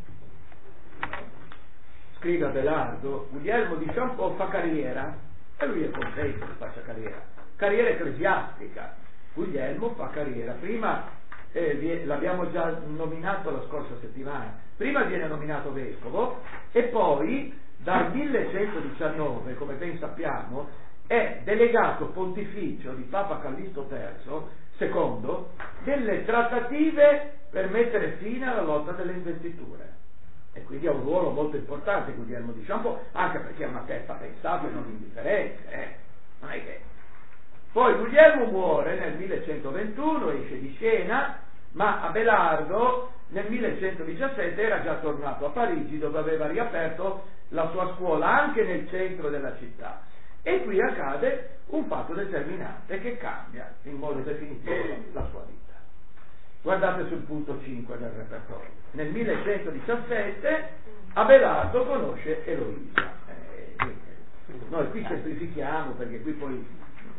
scrive Abelardo, Guglielmo di Champeau fa carriera, e lui è contento che faccia carriera, carriera ecclesiastica. Guglielmo fa carriera, prima eh, l'abbiamo già nominato la scorsa settimana, prima viene nominato vescovo e poi dal millecentodiciannove, come ben sappiamo, è delegato pontificio di Papa Callisto terzo, secondo, delle trattative per mettere fine alla lotta delle investiture. E quindi ha un ruolo molto importante Guglielmo di Champeau, anche perché è una testa pensata e non indifferente, eh? Non è che... Poi Guglielmo muore nel millecentoventuno, esce di scena, ma Abelardo nel millecentodiciassette era già tornato a Parigi, dove aveva riaperto la sua scuola anche nel centro della città. E qui accade un fatto determinante che cambia in modo definitivo la sua vita. Guardate sul punto cinque del repertorio. Nel millecentodiciassette Abelardo conosce Eloisa. Eh, noi qui semplifichiamo perché qui poi,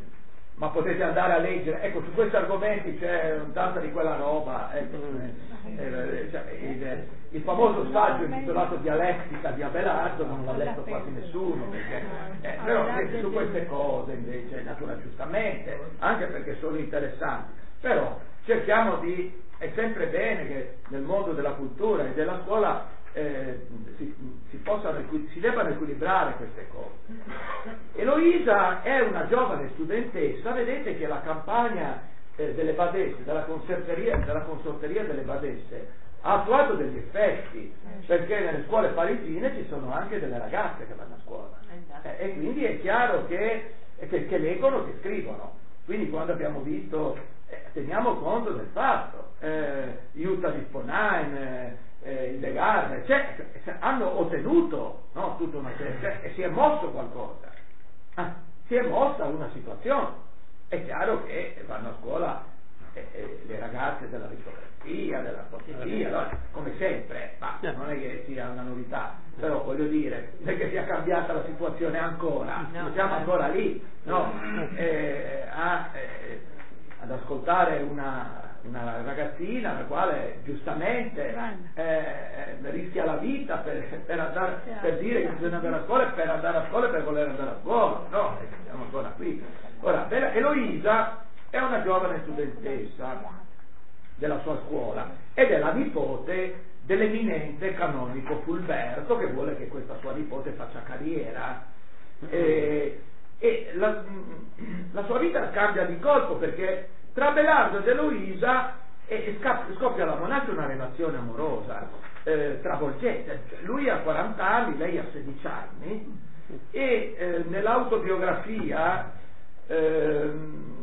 ma potete andare a leggere, ecco, su questi argomenti c'è tanta di quella roba, ecco, eh, eh, cioè, il, il famoso saggio intitolato Dialettica di Abelardo non l'ha letto quasi nessuno, perché, eh, però eh, su queste cose invece, natura, giustamente, anche perché sono interessanti, però cerchiamo di, è sempre bene che nel mondo della cultura e della scuola eh, si, si, possano, si debbano equilibrare queste cose. Eloisa è una giovane studentessa, vedete che la campagna eh, delle badesse, della consorteria, della consorteria delle badesse ha attuato degli effetti, perché nelle scuole parigine ci sono anche delle ragazze che vanno a scuola eh, e quindi è chiaro che, che, che leggono, che scrivono. Quindi quando abbiamo visto, eh, teniamo conto del fatto, eh, Jutta Lippmann, eh, eh, il De Garde, cioè, hanno ottenuto, no, tutta una serie, cioè, e si è mosso qualcosa, ah, si è mossa una situazione. È chiaro che vanno a scuola eh, eh, le ragazze dell'aristocrazia, della borghesia, no? Come sempre, ma non è che sia una novità, però voglio dire, non è che sia cambiata la situazione ancora, no, siamo ancora lì, no? Eh, a, eh, ad ascoltare una, una ragazzina la quale giustamente eh, rischia la vita per, per, andare, per dire che bisogna andare a scuola e per andare a scuola e per voler andare a scuola, no? Siamo ancora qui. Ora, Eloisa è una giovane studentessa della sua scuola ed è la nipote dell'eminente canonico Fulberto, che vuole che questa sua nipote faccia carriera, e, e la, la sua vita cambia di colpo, perché tra Abelardo ed Eloisa e, e scoppia la nasce una relazione amorosa eh, travolgente. Lui ha quaranta anni, lei ha sedici anni, e eh, nell'autobiografia eh,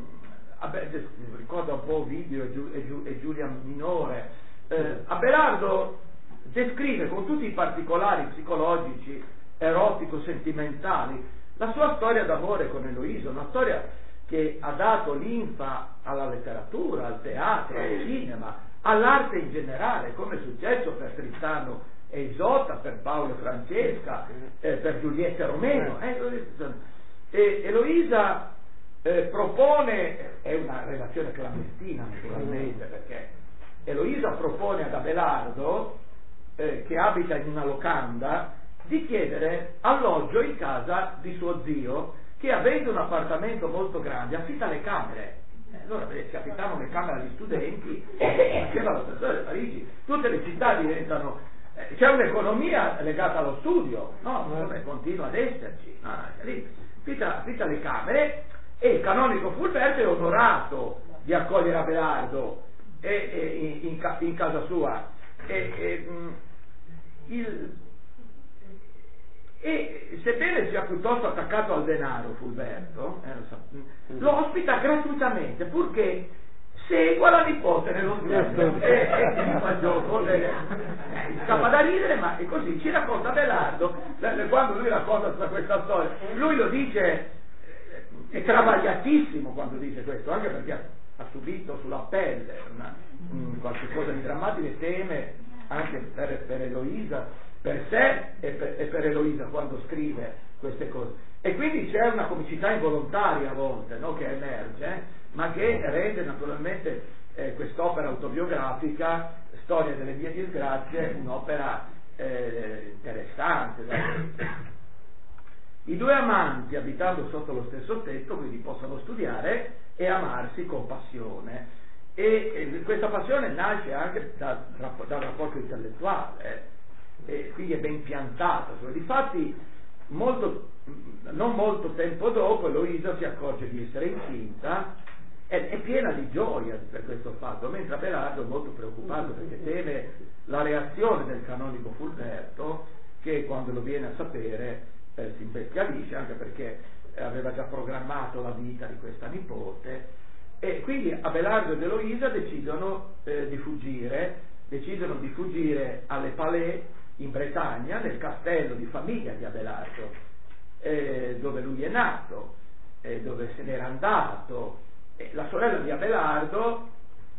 ricorda un po' Ovidio e, Giu, e, Giu, e Giulia Minore, eh, Abelardo descrive con tutti i particolari psicologici, erotico-sentimentali, la sua storia d'amore con Eloisa, una storia che ha dato linfa alla letteratura, al teatro, al cinema, all'arte in generale, come è successo per Tristano e Isotta, per Paolo e Francesca, eh, per Giulietta e Romeo. Eh, e Eloisa eh, propone, è una relazione clandestina naturalmente, perché Eloisa propone ad Abelardo, eh, che abita in una locanda, di chiedere alloggio in casa di suo zio, che avendo un appartamento molto grande affitta le camere. Eh, allora vedete, si affittavano le camere agli studenti, faceva lo stesso di Parigi. Tutte le città diventano, eh, c'è un'economia legata allo studio, no? Come continua ad esserci, no? Lì affitta, affitta le camere, e il canonico Fulberto è onorato di accogliere Abelardo e, e, in, in, in casa sua. E, e, mh, il, e sebbene sia piuttosto attaccato al denaro Fulberto, eh, lo, so, lo ospita gratuitamente, purché segua la nipote nello stesso e, e si fa gioco, eh, eh, scappa da ridere, ma è così, ci racconta Abelardo, quando lui racconta tutta questa storia, lui lo dice, è travagliatissimo quando dice questo, anche perché ha, ha subito sulla pelle una, un, qualche cosa di drammatico e teme anche per, per Eloisa, per sé e per, e per Eloisa quando scrive queste cose. E quindi c'è una comicità involontaria a volte, no, che emerge, ma che rende naturalmente eh, quest'opera autobiografica, Storia delle mie disgrazie, un'opera eh, interessante. I due amanti, abitando sotto lo stesso tetto, quindi possono studiare e amarsi con passione. E, e questa passione nasce anche da, da, dal rapporto intellettuale, eh, e quindi è ben piantata. Difatti, molto, non molto tempo dopo, Eloisa si accorge di essere incinta, è, è piena di gioia per questo fatto, mentre Abelardo è molto preoccupato perché teme la reazione del canonico Fulberto, che quando lo viene a sapere eh, si imbestialisce, anche perché aveva già programmato la vita di questa nipote, e quindi Abelardo ed Eloisa decidono eh, di fuggire, decidono di fuggire alle Palais in Bretagna, nel castello di famiglia di Abelardo, eh, dove lui è nato, eh, dove se n'era andato. E la sorella di Abelardo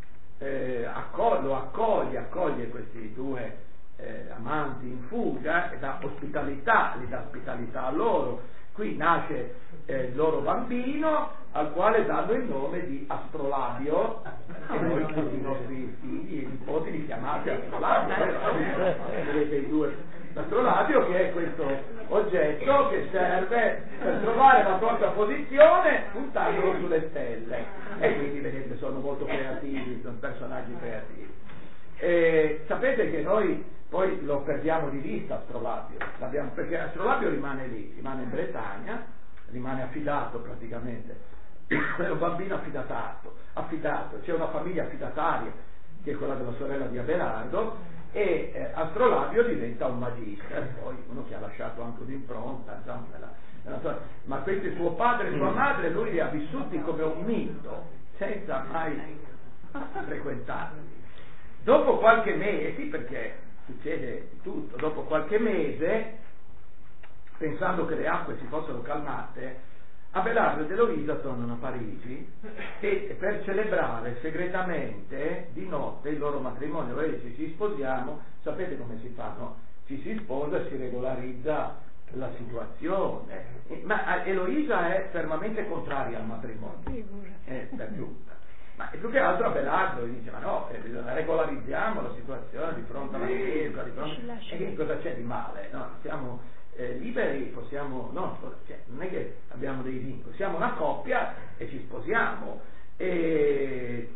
eh, accog- lo accoglie, accoglie questi due eh, amanti in fuga e dà ospitalità, gli dà ospitalità a loro. Qui nasce eh, il loro bambino, al quale danno il nome di Astrolabio, e noi tutti i nostri figli e nipoti li chiamate Astrolabio. Vedete i due. L'astrolabio, che è questo oggetto che serve per trovare la propria posizione puntandolo sulle stelle, e quindi vedete sono molto creativi, sono personaggi creativi. E sapete che noi poi lo perdiamo di vista Astrolabio, perché Astrolabio rimane lì, rimane in Bretagna, rimane affidato praticamente, è un bambino affidatato, affidato, c'è una famiglia affidataria che è quella della sorella di Abelardo, e eh, Astrolabio diventa un magister, poi uno che ha lasciato anche un'impronta, insomma, nella, nella sua, ma questi suo padre e sua madre lui li ha vissuti come un mito, senza mai frequentarli. Dopo qualche mese, sì, perché succede tutto, dopo qualche mese, pensando che le acque si fossero calmate, Abelardo ed Eloisa tornano a Parigi e per celebrare segretamente di notte il loro matrimonio. Loro dice: ci sposiamo, sapete come si fa, no? Ci si sposa e si regolarizza la situazione, ma Eloisa è fermamente contraria al matrimonio, eh, per giunta. Ma più che altro Abelardo gli dice: ma no, eh, regolarizziamo la situazione di fronte alla Chiesa, di fronte... e che cosa c'è di male? No? Siamo eh, liberi, possiamo, no, cioè, non è che abbiamo dei vincoli, siamo una coppia e ci sposiamo, e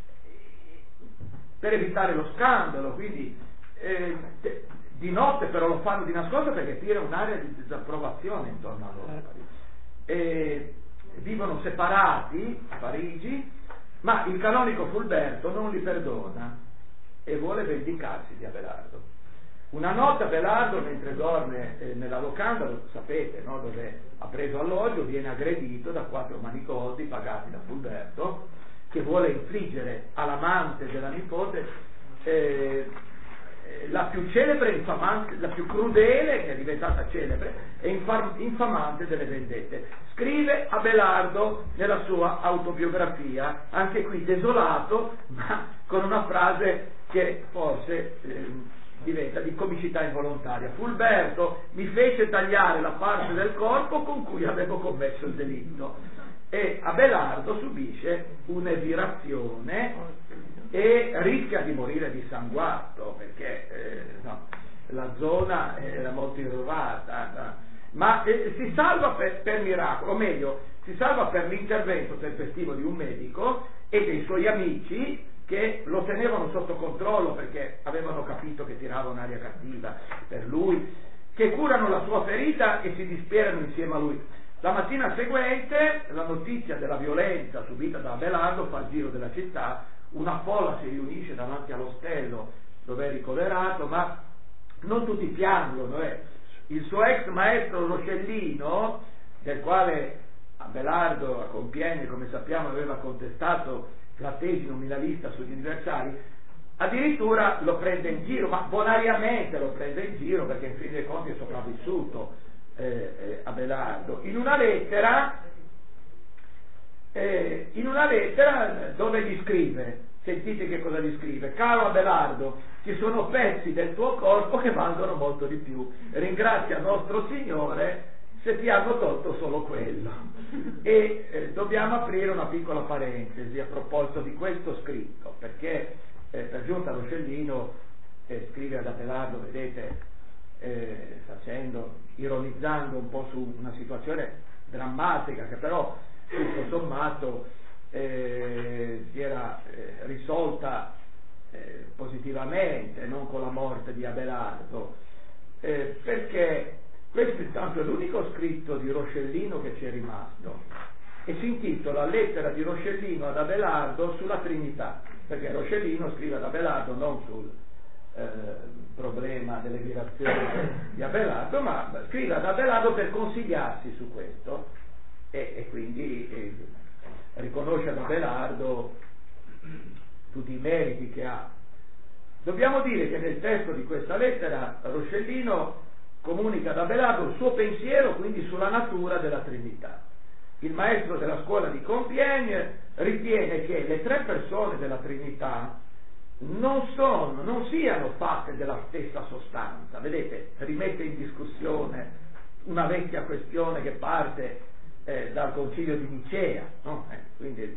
per evitare lo scandalo, quindi eh, di notte però lo fanno di nascosto perché tira un'area di disapprovazione intorno a loro. E vivono separati a Parigi, ma il canonico Fulberto non li perdona e vuole vendicarsi di Abelardo. Una notte Abelardo, mentre dorme eh, nella locanda, lo sapete, no, dove ha preso alloggio, viene aggredito da quattro manicosi pagati da Fulberto, che vuole infliggere all'amante della nipote eh, la più celebre, infamante, la più crudele, che è diventata celebre, e infam- infamante delle vendette. Scrive Abelardo nella sua autobiografia, anche qui desolato, ma con una frase che forse eh, diventa di comicità involontaria. Fulberto mi fece tagliare la parte del corpo con cui avevo commesso il delitto. E Abelardo subisce un'evirazione e rischia di morire dissanguato, perché eh, no, la zona era molto irrovata, ma eh, si salva per, per miracolo, o meglio, si salva per l'intervento tempestivo di un medico e dei suoi amici, che lo tenevano sotto controllo perché avevano capito che tirava un'aria cattiva per lui, che curano la sua ferita e si disperano insieme a lui. La mattina seguente la notizia della violenza subita da Abelardo fa il giro della città, una folla si riunisce davanti all'ostello dove è ricoverato, ma non tutti piangono. Eh. Il suo ex maestro Roscellino, del quale Abelardo a Compiègne, come sappiamo, aveva contestato la tesi nominalista sugli universali, addirittura lo prende in giro, ma bonariamente lo prende in giro, perché in fin dei conti è sopravvissuto eh, eh, Abelardo, in una lettera eh, in una lettera dove gli scrive, sentite che cosa gli scrive: caro Abelardo, ci sono pezzi del tuo corpo che valgono molto di più, ringrazia nostro Signore se ti hanno tolto solo quello. E eh, dobbiamo aprire una piccola parentesi a proposito di questo scritto, perché eh, per giunta Rossellino eh, scrive ad Abelardo, vedete, eh, facendo, ironizzando un po' su una situazione drammatica che però tutto sommato eh, si era eh, risolta eh, positivamente, non con la morte di Abelardo, eh, perché questo intanto è l'unico scritto di Rossellino che ci è rimasto e si intitola Lettera di Rossellino ad Abelardo sulla Trinità, perché Rossellino scrive ad Abelardo non sul eh, problema delle mirazioni di Abelardo, ma scrive ad Abelardo per consigliarsi su questo e, e quindi eh, riconosce ad Abelardo tutti i meriti che ha. Dobbiamo dire che nel testo di questa lettera Rossellino comunica ad Abelardo il suo pensiero quindi sulla natura della Trinità. Il maestro della scuola di Compiègne ritiene che le tre persone della Trinità non sono, non siano fatte della stessa sostanza. Vedete, rimette in discussione una vecchia questione che parte eh, dal concilio di Nicea, no? eh, quindi,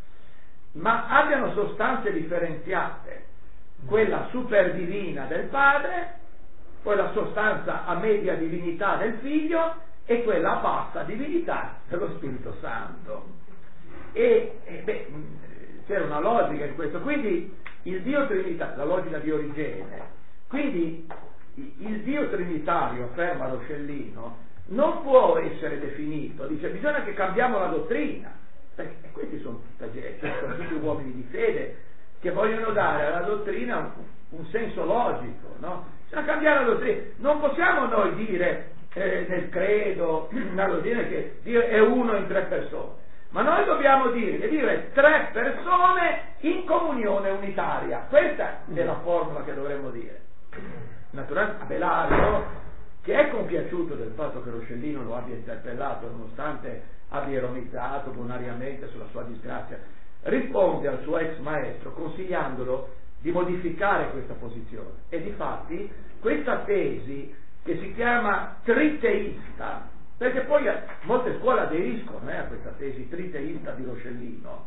ma abbiano sostanze differenziate, quella superdivina del Padre, quella sostanza a media divinità del Figlio e quella a bassa divinità dello Spirito Santo. E, e beh, c'era una logica in questo, quindi il Dio Trinità, la logica di Origene, quindi il Dio Trinitario, afferma Rossellino, non può essere definito, dice bisogna che cambiamo la dottrina, perché questi sono, sono tutti uomini di fede che vogliono dare alla dottrina un, un senso logico, no? Bisogna cambiare la dottrina, non possiamo noi dire eh, nel credo, nella dottrina, che Dio è uno in tre persone, ma noi dobbiamo dire che Dio è tre persone in comunione unitaria. Questa è la formula che dovremmo dire. Naturalmente Abelardo, che è compiaciuto del fatto che Rossellino lo abbia interpellato nonostante abbia ironizzato bonariamente sulla sua disgrazia, risponde al suo ex maestro consigliandolo di modificare questa posizione, e difatti questa tesi, che si chiama triteista, perché poi molte scuole aderiscono eh, a questa tesi triteista di Rossellino,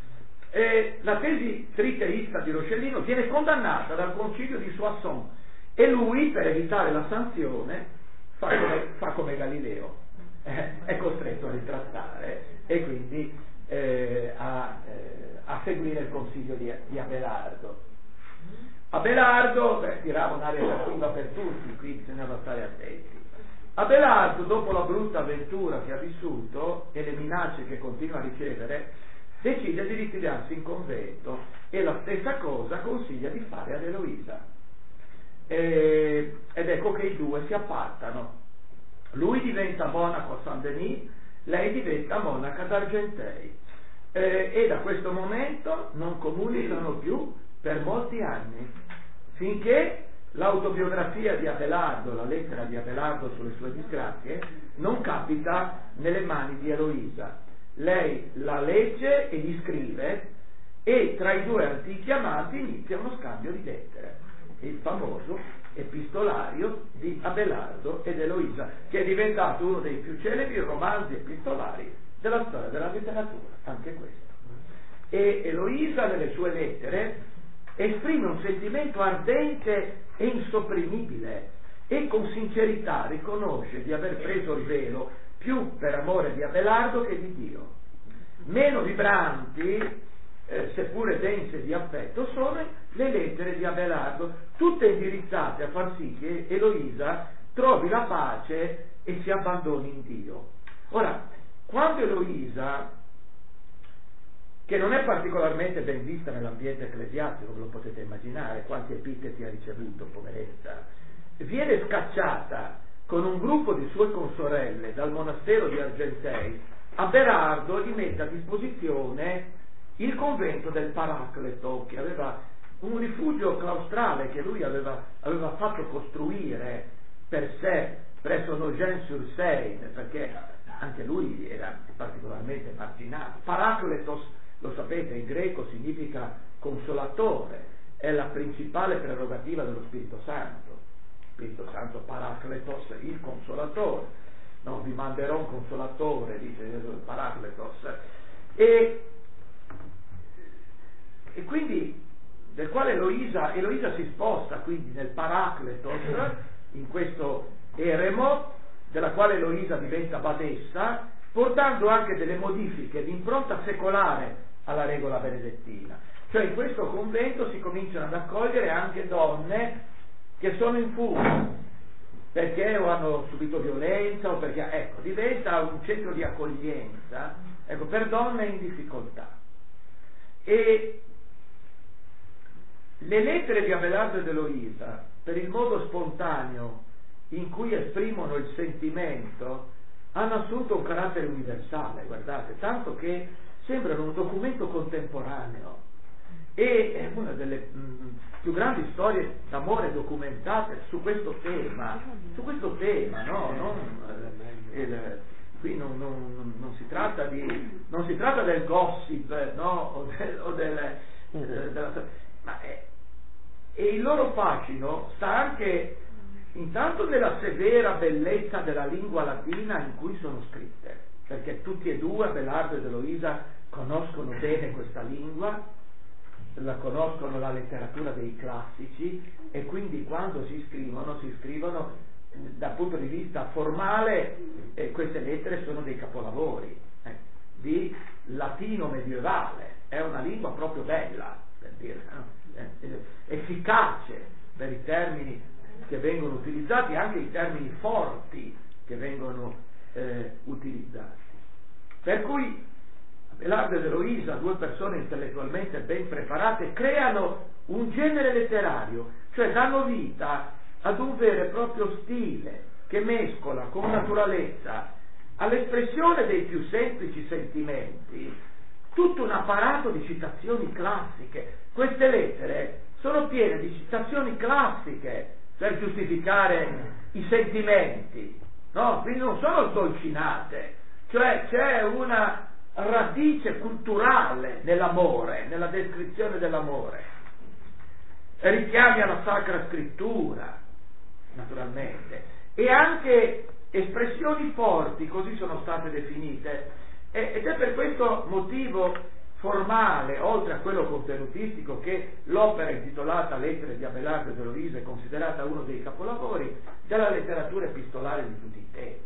e la tesi triteista di Rossellino viene condannata dal concilio di Soissons e lui, per evitare la sanzione, fa come, fa come Galileo, eh, è costretto a ritrattare e quindi eh, a, eh, a seguire il consiglio di, di Abelardo. Abelardo, beh, tirava un'aria cattiva per tutti, qui bisognava stare attenti. Abelardo, dopo la brutta avventura che ha vissuto e le minacce che continua a ricevere, decide di ritirarsi in convento e la stessa cosa consiglia di fare ad Eloisa. E, ed ecco che i due si appartano. Lui diventa monaco a Saint-Denis, lei diventa monaca ad Argenteuil, e, e da questo momento non comunicano più per molti anni, finché l'autobiografia di Abelardo, la lettera di Abelardo sulle sue disgrazie, non capita nelle mani di Eloisa. Lei la legge e gli scrive, e tra i due antichi amanti inizia uno scambio di lettere, il famoso epistolario di Abelardo ed Eloisa, che è diventato uno dei più celebri romanzi epistolari della storia della letteratura, anche questo. E Eloisa nelle sue lettere esprime un sentimento ardente e insopprimibile e con sincerità riconosce di aver preso il velo più per amore di Abelardo che di Dio. Meno vibranti, eh, seppure dense di affetto, sono le lettere di Abelardo, tutte indirizzate a far sì che Eloisa trovi la pace e si abbandoni in Dio. Ora, quando Eloisa, che non è particolarmente ben vista nell'ambiente ecclesiastico, ve lo potete immaginare, quanti epiteti ha ricevuto, poveretta, viene scacciata con un gruppo di sue consorelle dal monastero di Argenteuil, Abelardo gli mette a disposizione il convento del Paracleto, che aveva un rifugio claustrale che lui aveva, aveva fatto costruire per sé presso Nogent-sur-Seine, perché anche lui era particolarmente marginato. Paracletos, lo sapete, in greco significa consolatore, è la principale prerogativa dello Spirito Santo. Spirito Santo, Paracletos, il consolatore. No, vi manderò un consolatore, dice Paracletos. E, e quindi, del quale Eloisa, Eloisa si sposta quindi nel Paracletos, in questo eremo, della quale Eloisa diventa badessa, portando anche delle modifiche di impronta secolare alla regola benedettina. Cioè in questo convento si cominciano ad accogliere anche donne che sono in fuga, perché o hanno subito violenza o perché, ecco, diventa un centro di accoglienza, ecco, per donne in difficoltà. E le lettere di Abelardo ed Eloisa, per il modo spontaneo in cui esprimono il sentimento, hanno assunto un carattere universale, guardate, tanto che sembrano un documento contemporaneo. E è una delle mh, più grandi storie d'amore documentate su questo tema, su questo tema, no? Non, eh, il, qui non, non, non si tratta di, non si tratta del gossip, no? O del, o del, eh, della, ma è, e il loro fascino sta anche intanto nella severa bellezza della lingua latina in cui sono scritte, perché tutti e due, Abelardo ed Eloisa, conoscono bene questa lingua, la conoscono la letteratura dei classici, e quindi quando si scrivono, si scrivono eh, dal punto di vista formale, eh, queste lettere sono dei capolavori eh, di latino medievale, è una lingua proprio bella, per dire, no? eh, eh, efficace per i termini che vengono utilizzati, anche i termini forti che vengono eh, utilizzati. Per cui Abelardo ed Eloisa, due persone intellettualmente ben preparate, creano un genere letterario, cioè danno vita ad un vero e proprio stile che mescola con naturalezza all'espressione dei più semplici sentimenti tutto un apparato di citazioni classiche. Queste lettere sono piene di citazioni classiche per giustificare i sentimenti, no? Quindi non sono sdolcinate, cioè c'è una radice culturale nell'amore, nella descrizione dell'amore, richiami alla Sacra Scrittura, naturalmente, e anche espressioni forti, così sono state definite, ed è per questo motivo formale, oltre a quello contenutistico, che l'opera intitolata Lettere di Abelardo ed Eloisa è considerata uno dei capolavori della letteratura epistolare di tutti i tempi.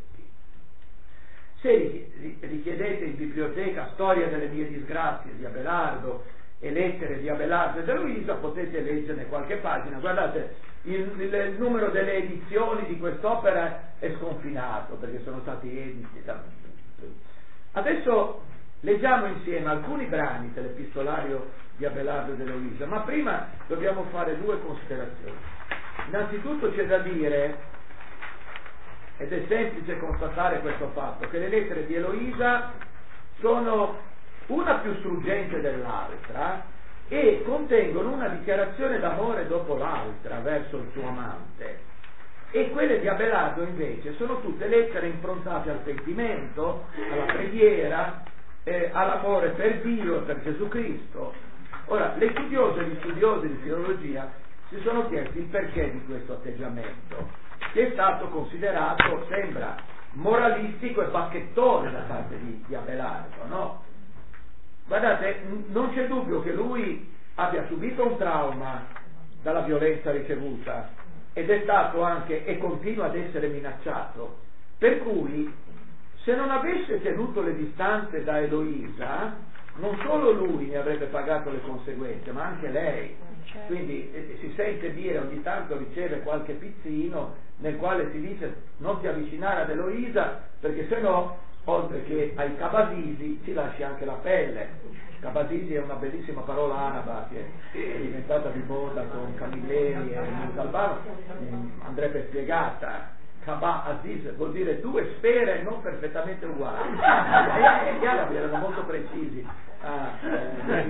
Se richiedete in biblioteca Storia delle mie disgrazie di Abelardo e Lettere di Abelardo ed Eloisa, potete leggerne qualche pagina. Guardate, il, il numero delle edizioni di quest'opera è sconfinato, perché sono stati editi da... Adesso leggiamo insieme alcuni brani dell'epistolario di Abelardo ed Eloisa, ma prima dobbiamo fare due considerazioni. Innanzitutto c'è da dire, ed è semplice constatare questo fatto, che le lettere di Eloisa sono una più struggente dell'altra e contengono una dichiarazione d'amore dopo l'altra verso il suo amante, e quelle di Abelardo invece sono tutte lettere improntate al sentimento, alla preghiera, eh, all'amore per Dio e per Gesù Cristo. Ora, le studiose e gli studiosi di filologia si sono chiesti il perché di questo atteggiamento, che è stato considerato, sembra, moralistico e bacchettone da parte di, di Abelardo, no? Guardate, non c'è dubbio che lui abbia subito un trauma dalla violenza ricevuta, ed è stato anche e continua ad essere minacciato, per cui se non avesse tenuto le distanze da Eloisa, non solo lui ne avrebbe pagato le conseguenze, ma anche lei. Quindi eh, si sente dire, ogni tanto riceve qualche pizzino nel quale si dice non ti avvicinare ad Eloisa, perché se no, oltre che ai cabasisi, ci lasci anche la pelle. Cabasisi è una bellissima parola araba che è diventata di moda con Camilleri e Montalbano, andrebbe spiegata. Kaba Aziz vuol dire due sfere non perfettamente uguali, e gli arabi erano molto precisi a eh,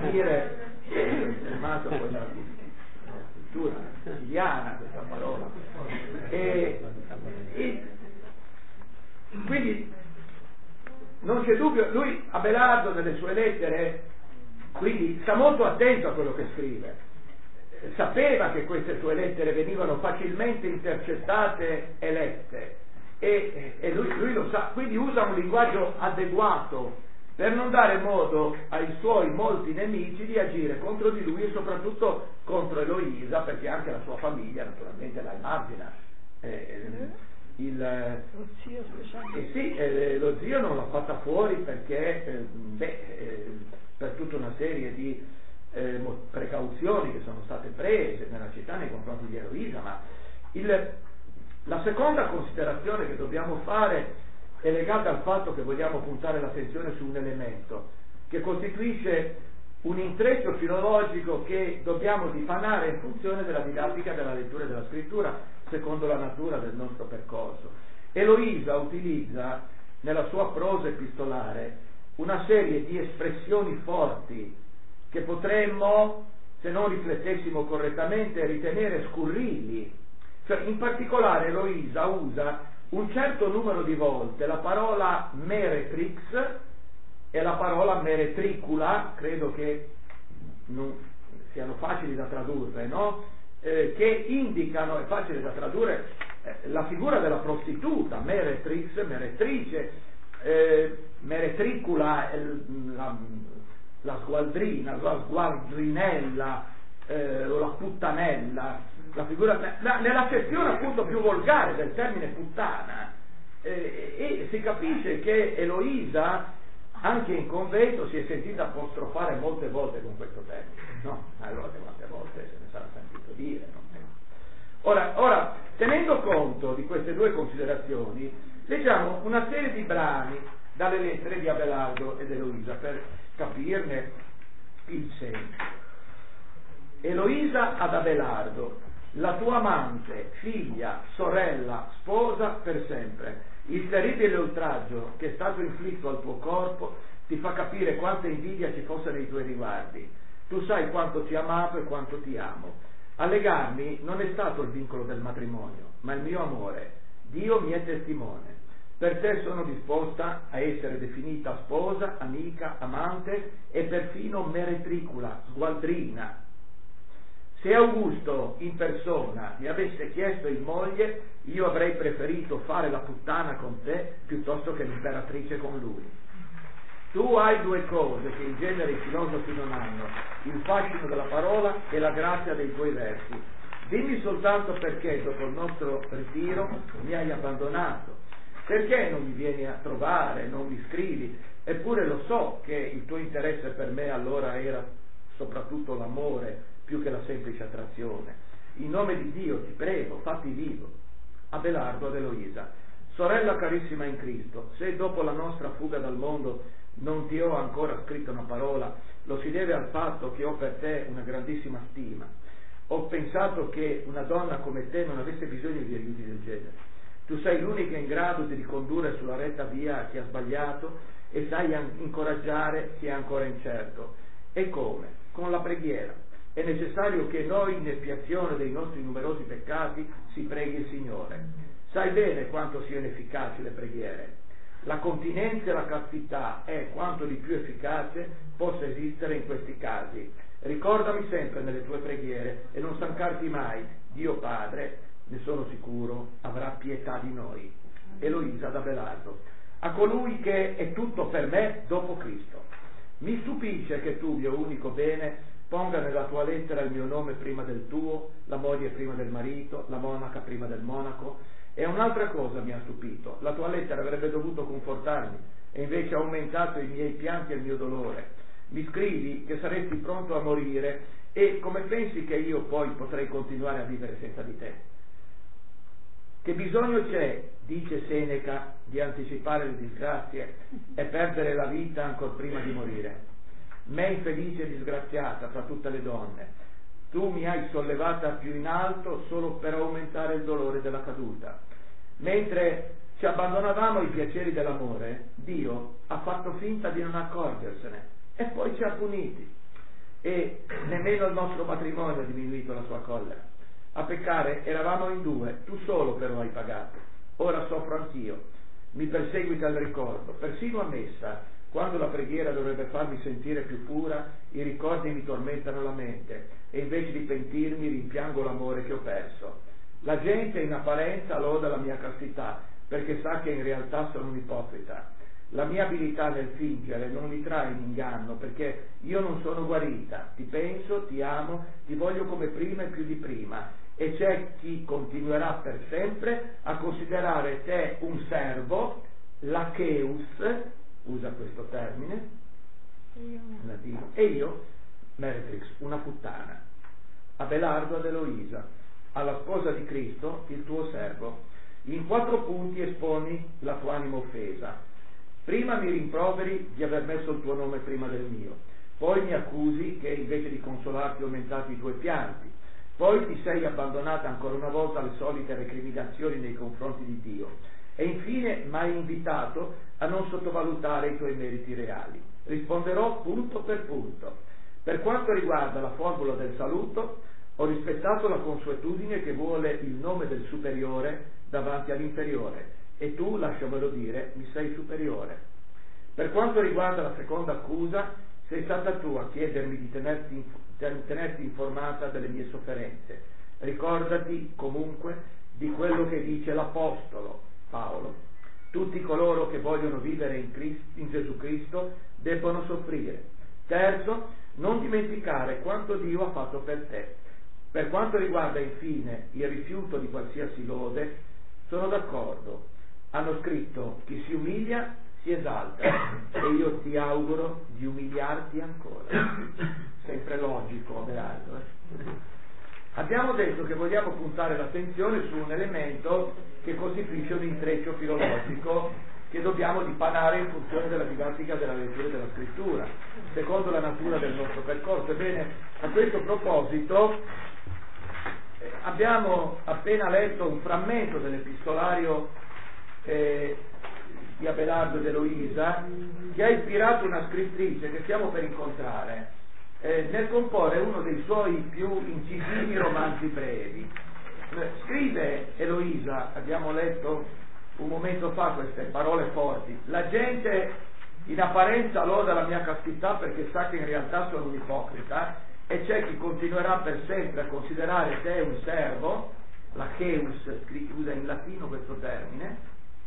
Abelardo nelle sue lettere, quindi sta molto attento a quello che scrive, sapeva che queste sue lettere venivano facilmente intercettate e lette, e, e lui, lui lo sa, quindi usa un linguaggio adeguato per non dare modo ai suoi molti nemici di agire contro di lui e soprattutto contro Eloisa, perché anche la sua famiglia naturalmente la emargina. Eh, il, Lo zio specialmente. eh sì, eh, lo zio non l'ha fatta fuori perché eh, beh, eh, per tutta una serie di eh, precauzioni che sono state prese nella città nei confronti di Eloisa, ma il, la seconda considerazione che dobbiamo fare è legata al fatto che vogliamo puntare l'attenzione su un elemento che costituisce un intreccio filologico che dobbiamo dipanare in funzione della didattica della lettura e della scrittura secondo la natura del nostro percorso. Eloisa utilizza nella sua prosa epistolare una serie di espressioni forti che potremmo, se non riflettessimo correttamente, ritenere scurrili. Cioè, in particolare Eloisa usa un certo numero di volte la parola meretrix e la parola meretricula, credo che non siano facili da tradurre, no? Eh, che indicano, è facile da tradurre, eh, la figura della prostituta, meretrix, meretrice, eh, meretricula, eh, la, la sgualdrina, la sgualdrinella, eh, o la puttanella, la figura, la, nell'accezione appunto più volgare del termine puttana, eh, e si capisce che Eloisa anche in convento si è sentita apostrofare molte volte con questo termine, no? Allora quante volte se ne sarà sentito dire, no? Ora, ora, tenendo conto di queste due considerazioni, leggiamo una serie di brani dalle lettere di Abelardo ed Eloisa per capirne il senso. Eloisa ad Abelardo: la tua amante, figlia, sorella, sposa per sempre. Il terribile oltraggio che è stato inflitto al tuo corpo ti fa capire quanta invidia ci fosse nei tuoi riguardi. Tu sai quanto ti ho amato e quanto ti amo. A legarmi non è stato il vincolo del matrimonio, ma il mio amore. Dio mi è testimone. Per te sono disposta a essere definita sposa, amica, amante e perfino meretricula, sgualdrina. Se Augusto in persona mi avesse chiesto in moglie, io avrei preferito fare la puttana con te piuttosto che l'imperatrice con lui. Tu hai due cose che in genere i filosofi non hanno: il fascino della parola e la grazia dei tuoi versi. Dimmi soltanto perché dopo il nostro ritiro mi hai abbandonato. Perché non mi vieni a trovare, non mi scrivi? Eppure lo so che il tuo interesse per me allora era soprattutto l'amore più che la semplice attrazione. In nome di Dio ti prego, fatti vivo. Abelardo ad Eloisa: sorella carissima in Cristo, se dopo la nostra fuga dal mondo non ti ho ancora scritto una parola, lo si deve al fatto che ho per te una grandissima stima. Ho pensato che una donna come te non avesse bisogno di aiuti del genere. Tu sei l'unica in grado di ricondurre sulla retta via chi ha sbagliato e sai incoraggiare chi è ancora incerto. E come? Con la preghiera. È necessario che noi, in espiazione dei nostri numerosi peccati, si preghi il Signore. Sai bene quanto siano efficaci le preghiere. La continenza e la castità è quanto di più efficace possa esistere in questi casi. Ricordami sempre nelle tue preghiere e non stancarti mai. Dio Padre, ne sono sicuro, avrà pietà di noi. Eloisa ad Abelardo: a colui che è tutto per me dopo Cristo. Mi stupisce che tu, mio unico bene, ponga nella tua lettera il mio nome prima del tuo, la moglie prima del marito, la monaca prima del monaco. E un'altra cosa mi ha stupito: la tua lettera avrebbe dovuto confortarmi e invece ha aumentato i miei pianti e il mio dolore. Mi scrivi che saresti pronto a morire e come pensi che io poi potrei continuare a vivere senza di te? Che bisogno c'è, dice Seneca, di anticipare le disgrazie e perdere la vita ancor prima di morire? Me infelice e disgraziata tra tutte le donne, tu mi hai sollevata più in alto solo per aumentare il dolore della caduta. Mentre ci abbandonavamo ai piaceri dell'amore, Dio ha fatto finta di non accorgersene e poi ci ha puniti, e nemmeno il nostro matrimonio ha diminuito la sua collera. A peccare eravamo in due, tu solo però hai pagato. Ora soffro anch'io, mi perseguita il ricordo, persino a messa quando la preghiera dovrebbe farmi sentire più pura, i ricordi mi tormentano la mente e invece di pentirmi rimpiango l'amore che ho perso. La gente in apparenza loda la mia castità perché sa che in realtà sono un ipocrita. La mia abilità nel fingere non li trae in inganno perché io non sono guarita, ti penso, ti amo, ti voglio come prima e più di prima, e c'è chi continuerà per sempre a considerare te un servo, lacheus, usa questo termine in latino, e io, Meretrix, una puttana. Abelardo ad Eloisa, alla sposa di Cristo, il tuo servo. In quattro punti esponi la tua anima offesa. Prima mi rimproveri di aver messo il tuo nome prima del mio, poi mi accusi che invece di consolarti ho aumentato i tuoi pianti, poi ti sei abbandonata ancora una volta alle solite recriminazioni nei confronti di Dio e infine mi hai invitato a non sottovalutare i tuoi meriti reali. Risponderò punto per punto. Per quanto riguarda la formula del saluto, ho rispettato la consuetudine che vuole il nome del superiore davanti all'inferiore, e tu, lasciamelo dire, mi sei superiore. Per quanto riguarda la seconda accusa, sei stata tu a chiedermi di tenerti, tenerti informata delle mie sofferenze. Ricordati comunque di quello che dice l'Apostolo Paolo. Tutti coloro che vogliono vivere in, Cristo, in Gesù Cristo debbono soffrire. Terzo, non dimenticare quanto Dio ha fatto per te. Per quanto riguarda infine il rifiuto di qualsiasi lode, sono d'accordo. Hanno scritto: chi si umilia si esalta, e io ti auguro di umiliarti ancora. Sempre logico, Abelardo. Eh? Abbiamo detto che vogliamo puntare l'attenzione su un elemento che costituisce un intreccio filologico che dobbiamo dipanare in funzione della didattica della lettura della scrittura, secondo la natura del nostro percorso. Ebbene, a questo proposito eh, abbiamo appena letto un frammento dell'epistolario Eh, di Abelardo ed Eloisa, che ha ispirato una scrittrice che stiamo per incontrare eh, nel comporre uno dei suoi più incisivi romanzi brevi. Eh, scrive Eloisa, abbiamo letto un momento fa queste parole forti: la gente in apparenza loda la mia castità perché sa che in realtà sono un ipocrita, e c'è chi continuerà per sempre a considerare te un servo, lacheus, usa in latino questo termine,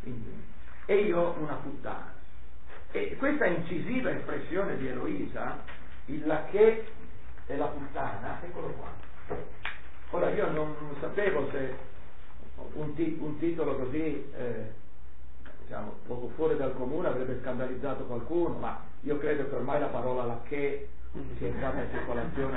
e io una puttana. E questa incisiva espressione di Eloisa, il lachè e la puttana, eccolo qua. Ora, io non sapevo se un, ti, un titolo così eh, diciamo poco fuori dal comune avrebbe scandalizzato qualcuno, ma io credo che ormai la parola lachè sia entrata in circolazione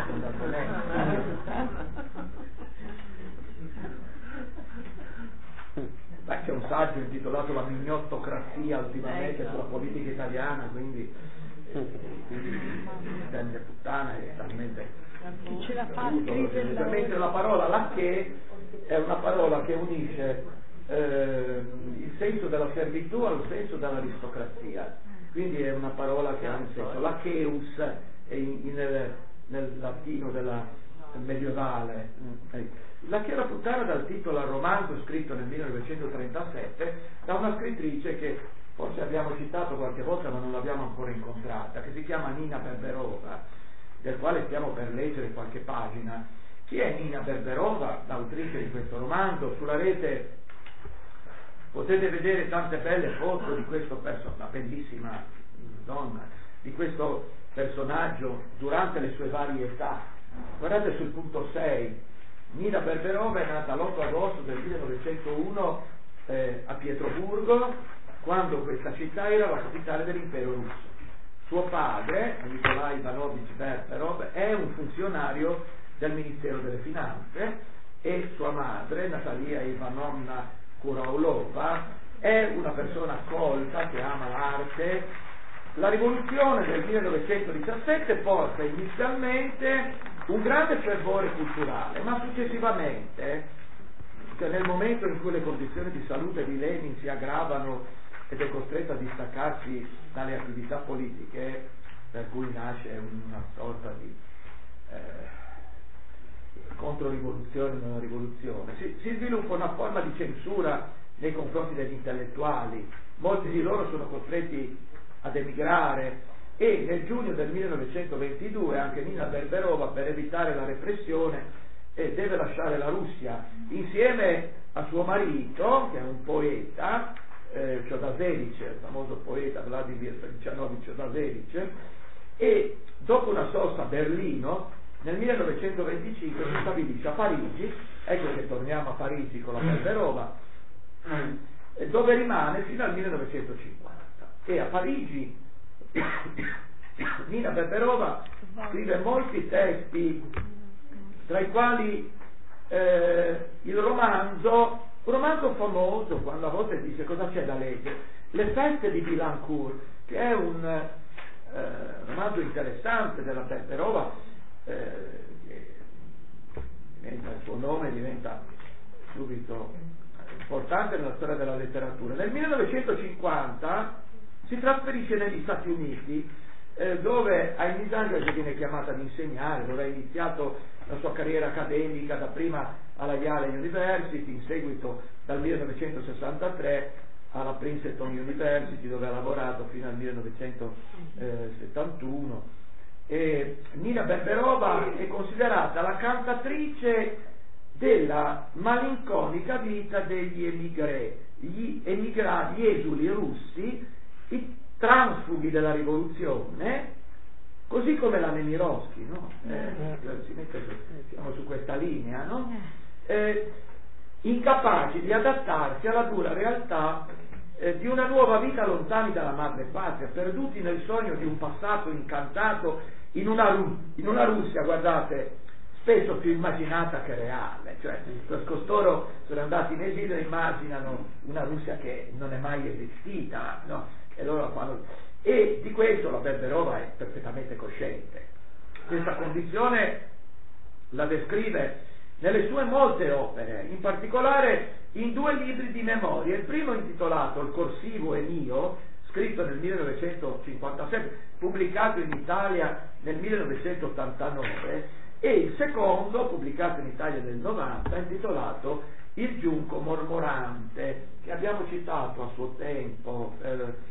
abbondantemente. Beh, c'è un saggio intitolato La mignottocrazia ultimamente sulla politica italiana, quindi, eh, quindi intende puttana è talmente ce la fa scrivere. Mentre la parola lachè è una parola che unisce eh, il senso della servitù al senso dell'aristocrazia, quindi è una parola che ha un senso. Lacheus è in, in, nel, nel latino della medievale. La Chiara Puttana dal titolo al romanzo scritto nel millenovecentotrentasette da una scrittrice che forse abbiamo citato qualche volta ma non l'abbiamo ancora incontrata, che si chiama Nina Berberova, del quale stiamo per leggere qualche pagina. Chi è Nina Berberova, l'autrice di questo romanzo? Sulla rete potete vedere tante belle foto di questo personaggio, una bellissima donna, di questo personaggio durante le sue varie età. Guardate sul punto sei. Nina Berberova è nata l'otto agosto del millenovecentouno eh, a Pietroburgo, quando questa città era la capitale dell'impero russo. Suo padre, Nikolai Ivanovich Berberov, è un funzionario del Ministero delle Finanze, e sua madre, Natalia Ivanovna Kuraulova, è una persona colta che ama l'arte. La rivoluzione del millenovecentodiciassette porta inizialmente un grande fervore culturale, ma successivamente, cioè nel momento in cui le condizioni di salute di Lenin si aggravano ed è costretto a distaccarsi dalle attività politiche, per cui nasce una sorta di eh, controrivoluzione nella rivoluzione, si, si sviluppa una forma di censura nei confronti degli intellettuali. Molti di loro sono costretti ad emigrare, e nel giugno del millenovecentoventidue anche Nina Berberova, per evitare la repressione, eh, deve lasciare la Russia insieme a suo marito, che è un poeta, eh, Chodazevich, il famoso poeta Vladimir Felicianovich Chodazevich, e dopo una sosta a Berlino nel millenovecentoventicinque si stabilisce a Parigi. Ecco che torniamo a Parigi con la Berberova, dove rimane fino al millenovecentocinquanta, e a Parigi Nina Berberova scrive molti testi, tra i quali eh, il romanzo un romanzo famoso, quando a volte dice cosa c'è da leggere, Le feste di Bilancourt, che è un eh, romanzo interessante della Berberova, eh, che diventa, il suo nome diventa subito importante nella storia della letteratura. Nel millenovecentocinquanta si trasferisce negli Stati Uniti, eh, dove a iniziato viene chiamata ad insegnare, dove ha iniziato la sua carriera accademica, dapprima alla Yale University, in seguito dal millenovecentosessantatré alla Princeton University, dove ha lavorato fino al millenovecentosettantuno. E Nina Berberova è considerata la cantatrice della malinconica vita degli emigré, gli emigrati, gli esuli russi, i transfughi della rivoluzione, così come la Nemirovsky, no? Eh, si mette, siamo su questa linea, no? Eh, incapaci di adattarsi alla dura realtà eh, di una nuova vita lontani dalla madre patria, perduti nel sogno di un passato incantato in una, in una Russia, guardate, spesso più immaginata che reale. Cioè, costoro sono andati in esilio e immaginano una Russia che non è mai esistita, no? E, loro fanno... e di questo la Berberova è perfettamente cosciente. Questa condizione la descrive nelle sue molte opere, in particolare in due libri di memorie. Il primo, intitolato Il corsivo è mio, scritto nel millenovecentocinquantasette, pubblicato in Italia nel millenovecentottantanove, e il secondo, pubblicato in Italia nel novanta, intitolato Il giunco mormorante, che abbiamo citato a suo tempo, eh,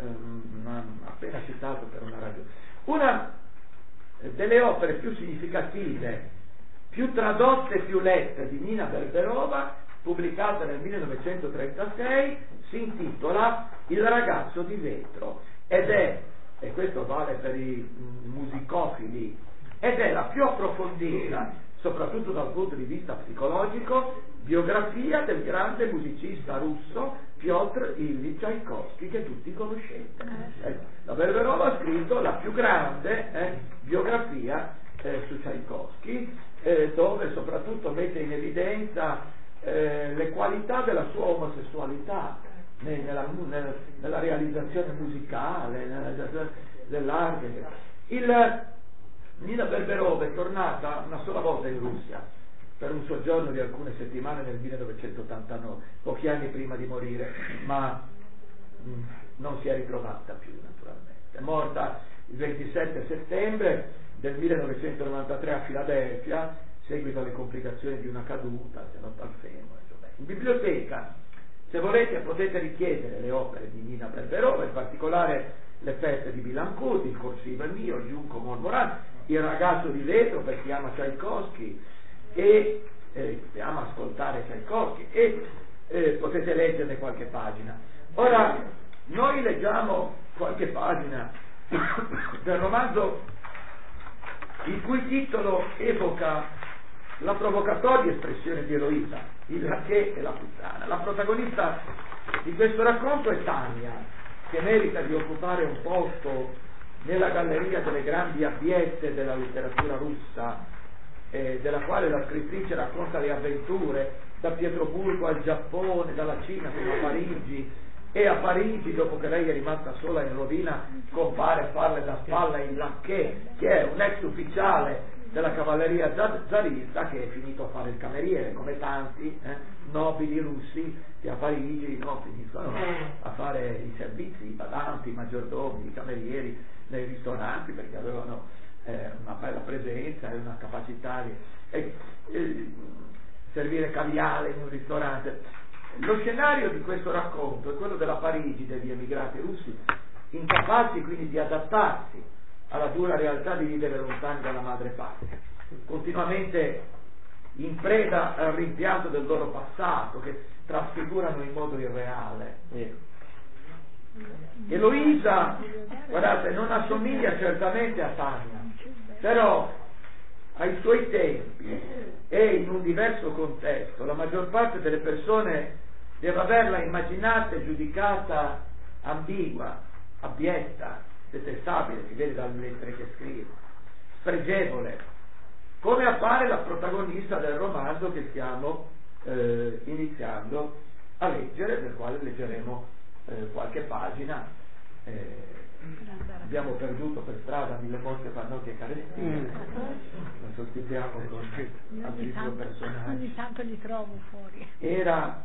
ehm, appena citato per una ragione. Una delle opere più significative, più tradotte e più lette di Nina Berberova, pubblicata nel millenovecentotrentasei, si intitola Il ragazzo di vetro, ed è, e questo vale per i musicofili, ed è la più approfondita, soprattutto dal punto di vista psicologico, biografia del grande musicista russo Piotr Ilyich Tchaikovsky, che tutti conoscete. Eh, la Berberova ha scritto la più grande eh, biografia eh, su Tchaikovsky, eh, dove soprattutto mette in evidenza eh, le qualità della sua omosessualità nella, nella, nella realizzazione musicale, dell'arte. Il Nina Berberova è tornata una sola volta in Russia per un soggiorno di alcune settimane nel millenovecentottantanove, pochi anni prima di morire, ma mh, non si è ritrovata più, naturalmente. È morta il ventisette settembre del millenovecentonovantatré a Filadelfia, in seguito alle complicazioni di una caduta, si è rotta al femore. In biblioteca, se volete, potete richiedere le opere di Nina Berberova, in particolare Le feste di Bilancourt, Il corsivo è mio, Il giunco mormorante, Il ragazzo di vetro, per chi ama Tchaikovsky e eh, ama ascoltare Tchaikovsky, e eh, potete leggerne qualche pagina. Ora noi leggiamo qualche pagina del romanzo il cui titolo evoca la provocatoria espressione di Eloisa, il racché e la puttana. La protagonista di questo racconto è Tania, che merita di occupare un posto nella galleria delle grandi abbiette della letteratura russa, eh, della quale la scrittrice racconta le avventure da Pietroburgo al Giappone, dalla Cina fino a Parigi, e a Parigi, dopo che lei è rimasta sola in rovina, compare a farle da spalla in Lacquet, che è un ex ufficiale della cavalleria zarista che è finito a fare il cameriere, come tanti eh, nobili russi che a Parigi no, finiscono a fare i servizi, i badanti, i maggiordomi, i camerieri nei ristoranti, perché avevano eh, una bella presenza e una capacità di eh, eh, servire caviale in un ristorante. Lo scenario di questo racconto è quello della Parigi degli emigrati russi incapaci quindi di adattarsi alla dura realtà di vivere lontani dalla madre patria, continuamente in preda al rimpianto del loro passato che trasfigurano in modo irreale. Eloisa, guardate, non assomiglia certamente a Tania, però ai suoi tempi e in un diverso contesto la maggior parte delle persone deve averla immaginata e giudicata ambigua, abietta, detestabile, si vede dalle lettere che scrive, spregevole, come appare la protagonista del romanzo che stiamo eh, iniziando a leggere, del quale leggeremo eh, qualche pagina. Eh, abbiamo perduto per strada mille morte, parrocchie e carestie, mm. la sostituiamo con altri due personaggi. Ogni tanto li trovo fuori. Era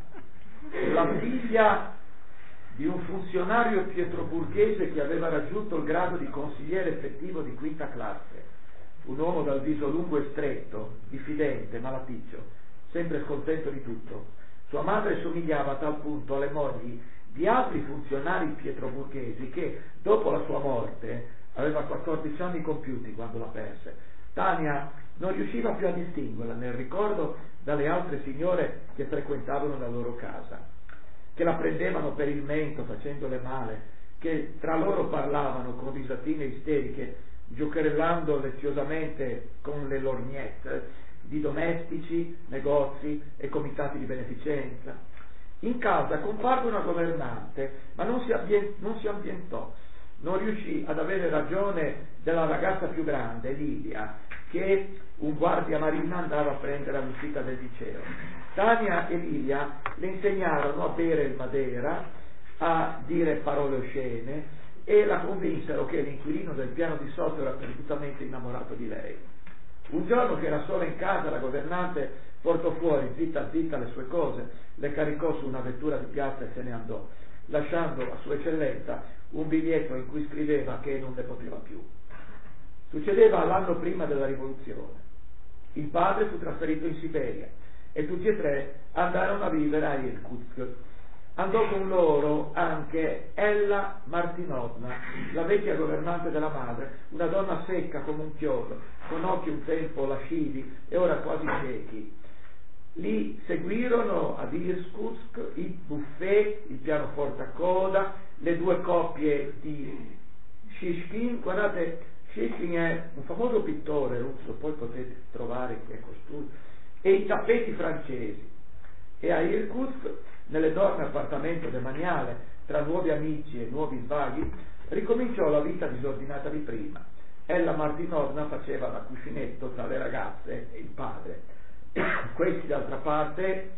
la figlia di un funzionario pietroburghese che aveva raggiunto il grado di consigliere effettivo di quinta classe, un uomo dal viso lungo e stretto, diffidente, malaticcio, sempre scontento di tutto. Sua madre somigliava a tal punto alle mogli di altri funzionari pietroburghesi che, dopo la sua morte, aveva quattordici anni compiuti quando la perse. Tania non riusciva più a distinguerla nel ricordo dalle altre signore che frequentavano la loro casa, che la prendevano per il mento facendole male, che tra loro parlavano con risatine isteriche, giocherellando leziosamente con le lorgnette di domestici, negozi e comitati di beneficenza. In casa comparve una governante, ma non si, abbien- non si ambientò, non riuscì ad avere ragione della ragazza più grande, Lilia, che un guardia marina andava a prendere all'uscita del liceo. Tania e Lilia le insegnarono a bere il Madeira, a dire parole oscene e la convinsero che l'inquilino del piano di sotto era perdutamente innamorato di lei. Un giorno che era sola in casa, la governante portò fuori zitta zitta le sue cose, le caricò su una vettura di piazza e se ne andò, lasciando a sua eccellenza un biglietto in cui scriveva che non ne poteva più. Succedeva l'anno prima della rivoluzione. Il padre fu trasferito in Siberia e tutti e tre andarono a vivere a Irkutsk. Andò con loro anche Ella Martinovna, la vecchia governante della madre, una donna secca come un chiodo, con occhi un tempo lascivi e ora quasi ciechi. Li seguirono ad Irkutsk i buffet, il pianoforte a coda, le due coppie di Shishkin. Guardate, Shishkin è un famoso pittore russo, poi potete trovare qui a costui, e i tappeti francesi. E a Irkutsk, nell'enorme appartamento demaniale, tra nuovi amici e nuovi svaghi, ricominciò la vita disordinata di prima. Ella Martinovna faceva da cuscinetto tra le ragazze e il padre. Questi, d'altra parte,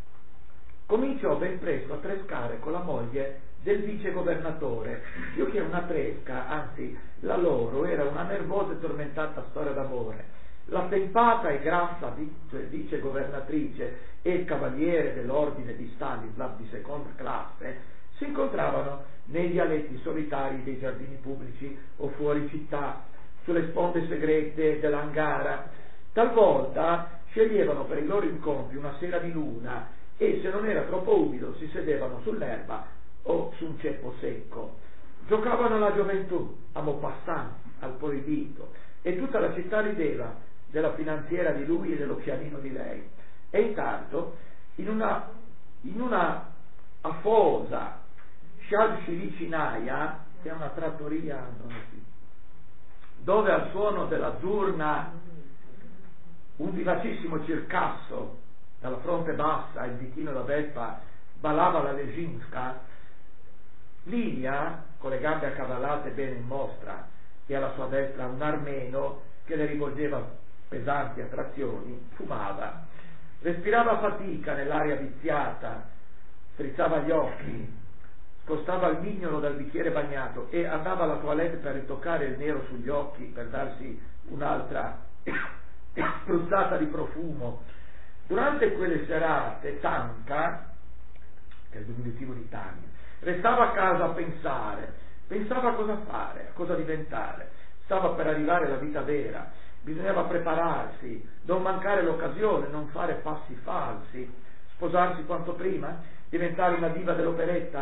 cominciò ben presto a trescare con la moglie del vice governatore, più che una tresca, anzi la loro era una nervosa e tormentata storia d'amore. La tempata e grassa vice governatrice e il cavaliere dell'ordine di Stanislav di seconda classe si incontravano nei vialetti solitari dei giardini pubblici o fuori città, sulle sponde segrete dell'Angara. Talvolta sceglievano per i loro incontri una sera di luna e, se non era troppo umido, si sedevano sull'erba o su un ceppo secco. Giocavano alla gioventù, a Maupassant, al proibito, e tutta la città rideva della finanziera di lui e dell'occhialino di lei. E intanto, in una, in una afosa Shalshivicinaia, che è una trattoria dove al suono della zurna un vivacissimo circasso dalla fronte bassa, il ditino da Vespa, ballava la Leginska, Lilia, con le gambe accavallate bene in mostra, e alla sua destra un armeno che le rivolgeva pesanti attrazioni, fumava, respirava a fatica nell'aria viziata, strizzava gli occhi, scostava il mignolo dal bicchiere bagnato e andava alla toilette per ritoccare il nero sugli occhi, per darsi un'altra spruzzata di profumo. Durante quelle serate Tanka, che è il diminutivo di Tania, restava a casa a pensare, pensava a cosa fare, a cosa diventare. Stava per arrivare la vita vera, bisognava prepararsi, non mancare l'occasione, non fare passi falsi, sposarsi quanto prima, diventare una diva dell'operetta,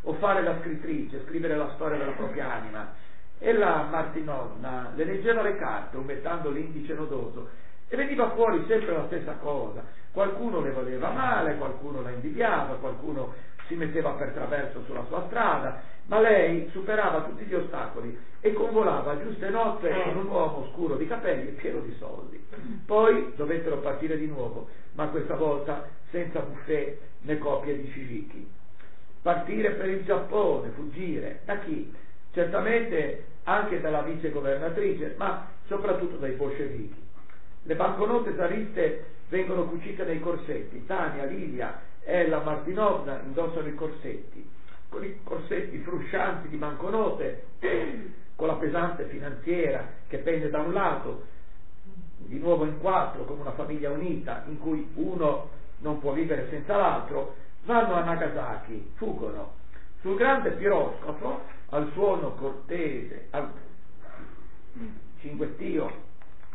o fare la scrittrice, scrivere la storia della propria anima. E la Martinovna le leggeva le carte, umettando l'indice nodoso, e veniva fuori sempre la stessa cosa. Qualcuno le voleva male, qualcuno la invidiava, qualcuno si metteva per traverso sulla sua strada, ma lei superava tutti gli ostacoli e convolava a giuste nozze con un uomo scuro di capelli e pieno di soldi. Poi dovettero partire di nuovo, ma questa volta senza buffet né copie di shiriki. Partire per il Giappone, fuggire. Da chi? Certamente anche dalla vicegovernatrice, ma soprattutto dai bolscevichi. Le banconote zariste vengono cucite nei corsetti. Tania, Lilia e la Martinovna indossano i corsetti, con i corsetti fruscianti di banconote, con la pesante finanziera che pende da un lato, di nuovo in quattro come una famiglia unita in cui uno non può vivere senza l'altro. Vanno a Nagasaki, fuggono sul grande piroscafo al suono cortese, al cinguettio,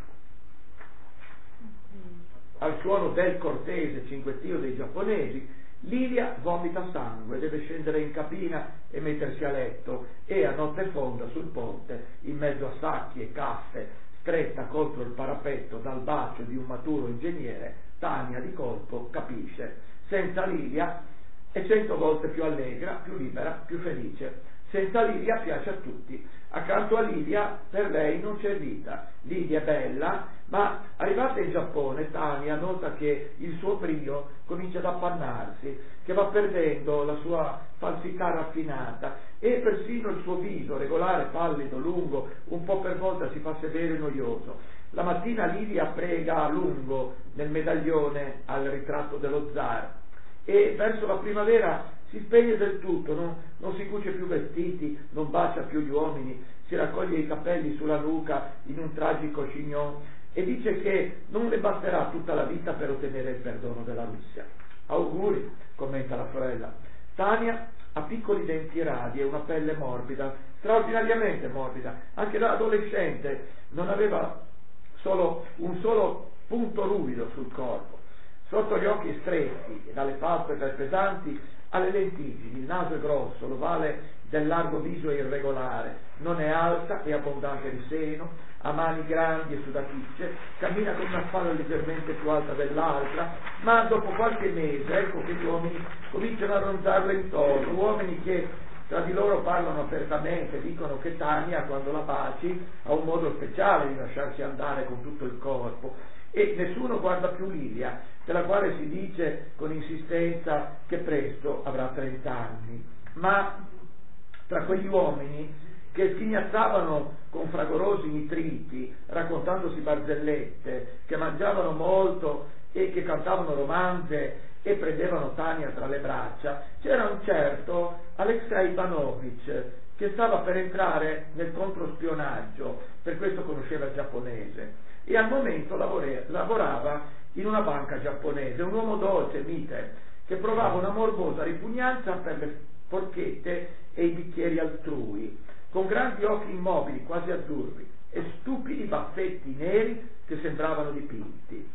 al suono del cortese cinguettio dei giapponesi. Lilia vomita sangue, deve scendere in cabina e mettersi a letto, e a notte fonda sul ponte, in mezzo a sacchi e casse, stretta contro il parapetto dal bacio di un maturo ingegnere, Tania di colpo capisce: senza Lilia è cento volte più allegra, più libera, più felice. Senza Lilia piace a tutti. Accanto a Lilia per lei non c'è vita. Lilia è bella, ma arrivata in Giappone Tania nota che il suo brio comincia ad appannarsi, che va perdendo la sua falsità raffinata, e persino il suo viso regolare, pallido, lungo, un po' per volta si fa severo e noioso. La mattina Lilia prega a lungo nel medaglione al ritratto dello zar, e verso la primavera si spegne del tutto, non, non si cuce più vestiti, non bacia più gli uomini, si raccoglie i capelli sulla nuca in un tragico chignon e dice che non le basterà tutta la vita per ottenere il perdono della Russia. Auguri, commenta la sorella. Tania ha piccoli denti radi e una pelle morbida, straordinariamente morbida. Anche da adolescente non aveva solo un solo punto ruvido sul corpo. Sotto gli occhi stretti e dalle palpebre pesanti ha le lentiggini, il naso è grosso, l'ovale del largo viso è irregolare, non è alta e abbondante di seno, ha mani grandi e sudaticce, cammina con una spalla leggermente più alta dell'altra, ma dopo qualche mese ecco che gli uomini cominciano a ronzarle intorno, uomini che tra di loro parlano apertamente, dicono che Tania quando la baci ha un modo speciale di lasciarsi andare con tutto il corpo, e nessuno guarda più Lilia, della quale si dice con insistenza che presto avrà trent'anni. Ma tra quegli uomini che sghignazzavano con fragorosi nitriti, raccontandosi barzellette, che mangiavano molto e che cantavano romanze e prendevano Tania tra le braccia, c'era un certo Alexei Ivanovich che stava per entrare nel controspionaggio, per questo conosceva il giapponese, e al momento lavore, lavorava in una banca giapponese, un uomo dolce, mite, che provava una morbosa ripugnanza per le forchette e i bicchieri altrui, con grandi occhi immobili, quasi azzurri, e stupidi baffetti neri che sembravano dipinti.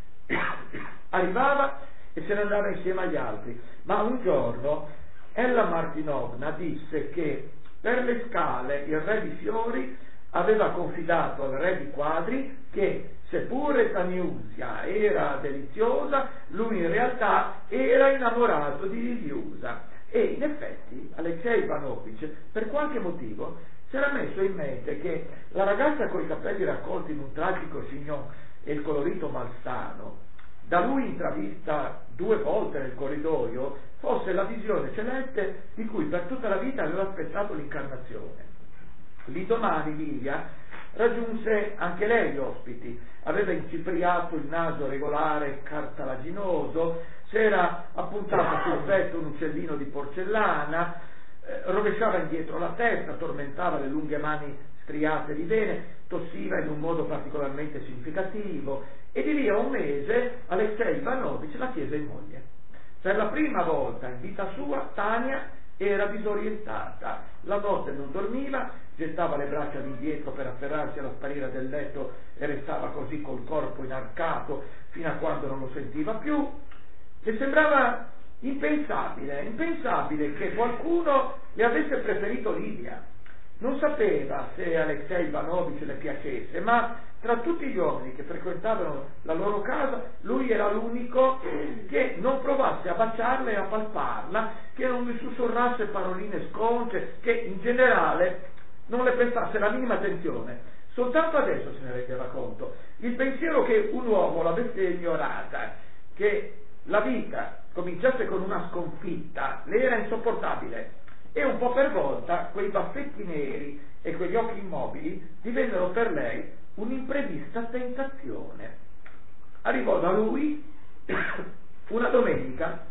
Arrivava e se ne andava insieme agli altri, ma un giorno Ella Martinovna disse che per le scale il re di fiori aveva confidato al re di quadri che seppure Taniusia era deliziosa, lui in realtà era innamorato di Liliusa. E in effetti Alexei Ivanovich per qualche motivo si era messo in mente che la ragazza con i capelli raccolti in un tragico chignon e il colorito malsano, da lui intravista due volte nel corridoio, fosse la visione celeste di cui per tutta la vita aveva aspettato l'incarnazione. L'indomani Lilia raggiunse anche lei gli ospiti, aveva incipriato il naso regolare e cartilaginoso, s'era appuntato sul petto un uccellino di porcellana, eh, rovesciava indietro la testa, tormentava le lunghe mani striate di vene, tossiva in un modo particolarmente significativo, e di lì a un mese Alexei Ivanovich la chiese in moglie. Per la prima volta in vita sua Tania era disorientata, la notte non dormiva, gettava le braccia all'indietro per afferrarsi alla spalliera del letto e restava così col corpo inarcato fino a quando non lo sentiva più. Le sembrava Impensabile, impensabile che qualcuno le avesse preferito Lidia. Non sapeva se Alexei Ivanovich le piacesse, ma tra tutti gli uomini che frequentavano la loro casa, lui era l'unico che non provasse a baciarla e a palparla, che non gli sussurrasse paroline sconce, che in generale non le prestasse la minima attenzione. Soltanto adesso se ne rendeva conto. Il pensiero che un uomo l'avesse ignorata, che la vita cominciasse con una sconfitta, le era insopportabile. E un po' per volta quei baffetti neri e quegli occhi immobili divennero per lei un'imprevista tentazione. Arrivò da lui una domenica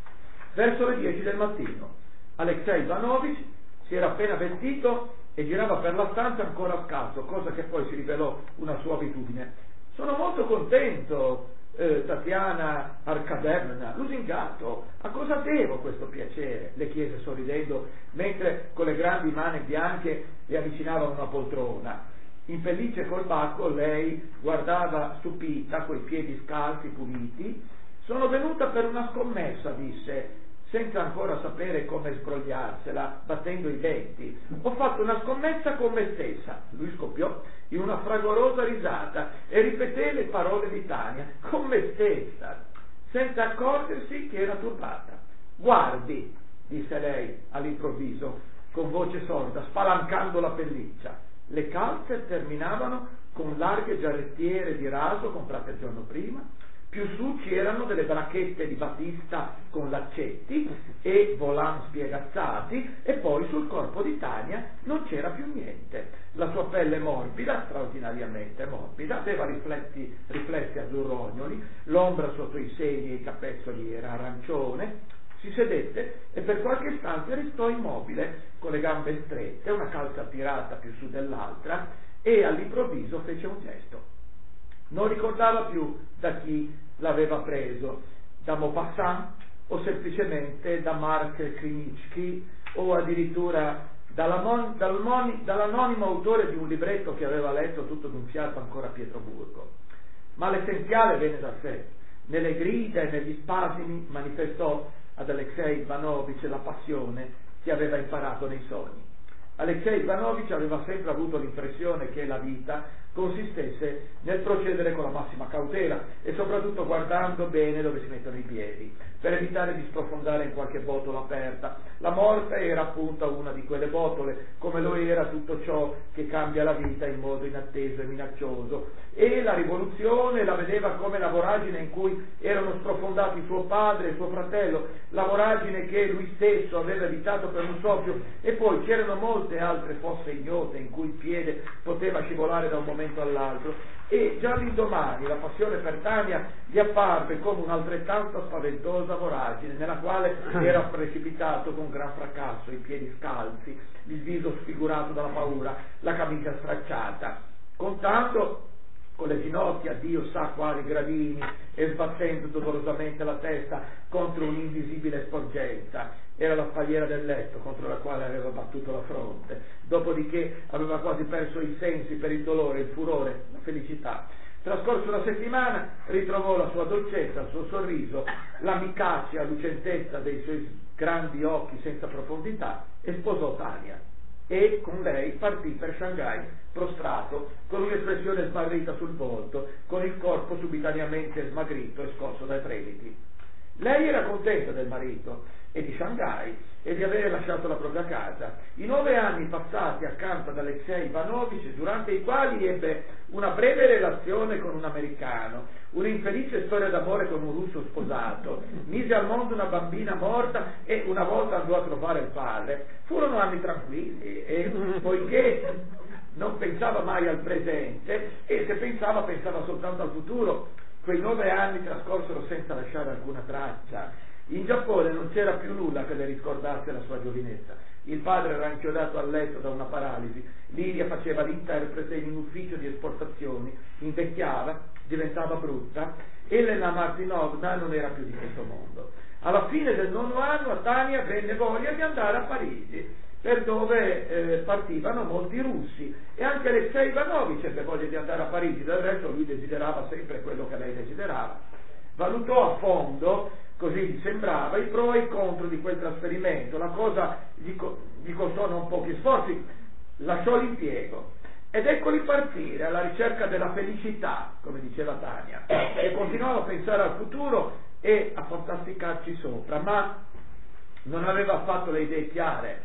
verso le dieci del mattino. Alexei Ivanovich si era appena vestito e girava per la stanza ancora scalzo, cosa che poi si rivelò una sua abitudine. Sono molto contento, Eh, Tatiana Arkadevna, lusingato, a cosa devo questo piacere? Le chiese sorridendo, mentre con le grandi mani bianche le avvicinava a una poltrona. In pelliccia e col bacco lei guardava stupita quei piedi scalzi puliti. Sono venuta per una scommessa, disse, senza ancora sapere come sbrogliarsela, battendo i denti. Ho fatto una scommessa con me stessa. Lui scoppiò in una fragorosa risata e ripeté le parole di Tania, con me stessa, senza accorgersi che era turbata. Guardi, disse lei all'improvviso, con voce sorda, spalancando la pelliccia. Le calze terminavano con larghe giarrettiere di raso comprate il giorno prima. Più su c'erano delle bracchette di batista con laccetti e volant spiegazzati, e poi sul corpo di Tania non c'era più niente. La sua pelle morbida, straordinariamente morbida, aveva rifletti, riflessi azzurrognoli, l'ombra sotto i seni e i capezzoli era arancione. Si sedette e per qualche istante restò immobile, con le gambe strette, una calza tirata più su dell'altra, e all'improvviso fece un gesto. Non ricordava più da chi l'aveva preso, da Maupassant o semplicemente da Mark Krinitsky o addirittura dall'anonimo, dall'anonimo autore di un libretto che aveva letto tutto d'un fiato ancora a Pietroburgo. Ma l'essenziale venne da sé. Nelle grida e negli spasimi manifestò ad Alexei Ivanovich la passione che aveva imparato nei sogni. Alexei Ivanovich aveva sempre avuto l'impressione che la vita consistesse nel procedere con la massima cautela e soprattutto guardando bene dove si mettono i piedi, per evitare di sprofondare in qualche botola aperta. La morte era appunto una di quelle botole, come lo era tutto ciò che cambia la vita in modo inatteso e minaccioso, e la rivoluzione la vedeva come la voragine in cui erano sprofondati suo padre e suo fratello, la voragine che lui stesso aveva evitato per un soffio, e poi c'erano molte altre fosse ignote in cui il piede poteva scivolare da un momento all'altro. E già l'indomani la passione per Tania gli apparve come un'altrettanta spaventosa voragine nella quale era precipitato con gran fracasso, i piedi scalzi, il viso sfigurato dalla paura, la camicia stracciata, contando con le ginocchia Dio sa quali gradini e sbattendo dolorosamente la testa contro un'invisibile sporgenza. Era la spalliera del letto contro la quale aveva battuto la fronte, dopodiché aveva quasi perso i sensi per il dolore, il furore, la felicità. Trascorsa una settimana, ritrovò la sua dolcezza, il suo sorriso, l'amicaccia, la lucentezza dei suoi grandi occhi senza profondità, e sposò Tania. E con lei partì per Shanghai, prostrato, con un'espressione smarrita sul volto, con il corpo subitanamente smagrito e scosso dai tremiti. Lei era contenta del marito e di Shanghai e di avere lasciato la propria casa. I nove anni passati accanto ad Alexei Ivanovich, durante i quali ebbe una breve relazione con un americano, un'infelice storia d'amore con un russo sposato, mise al mondo una bambina morta e una volta andò a trovare il padre, furono anni tranquilli, e poiché non pensava mai al presente, e se pensava pensava soltanto al futuro, quei nove anni trascorsero senza lasciare alcuna traccia. In Giappone non c'era più nulla che le ricordasse la sua giovinezza. Il padre era inchiodato al letto da una paralisi, Lidia faceva l'interprete in un ufficio di esportazioni, invecchiava, diventava brutta, Elena Martinovna non era più di questo mondo. Alla fine del nono anno a Tania venne voglia di andare a Parigi, per dove eh, partivano molti russi, e anche Alexei Ivanovich ebbe voglia di andare a Parigi. Del resto lui desiderava sempre quello che lei desiderava. valutò a fondo, così gli sembrava, i pro e i contro di quel trasferimento. La cosa gli, co- gli costò non pochi sforzi, lasciò l'impiego ed eccoli partire alla ricerca della felicità, come diceva Tania, e continuava a pensare al futuro e a fantasticarci sopra, ma non aveva affatto le idee chiare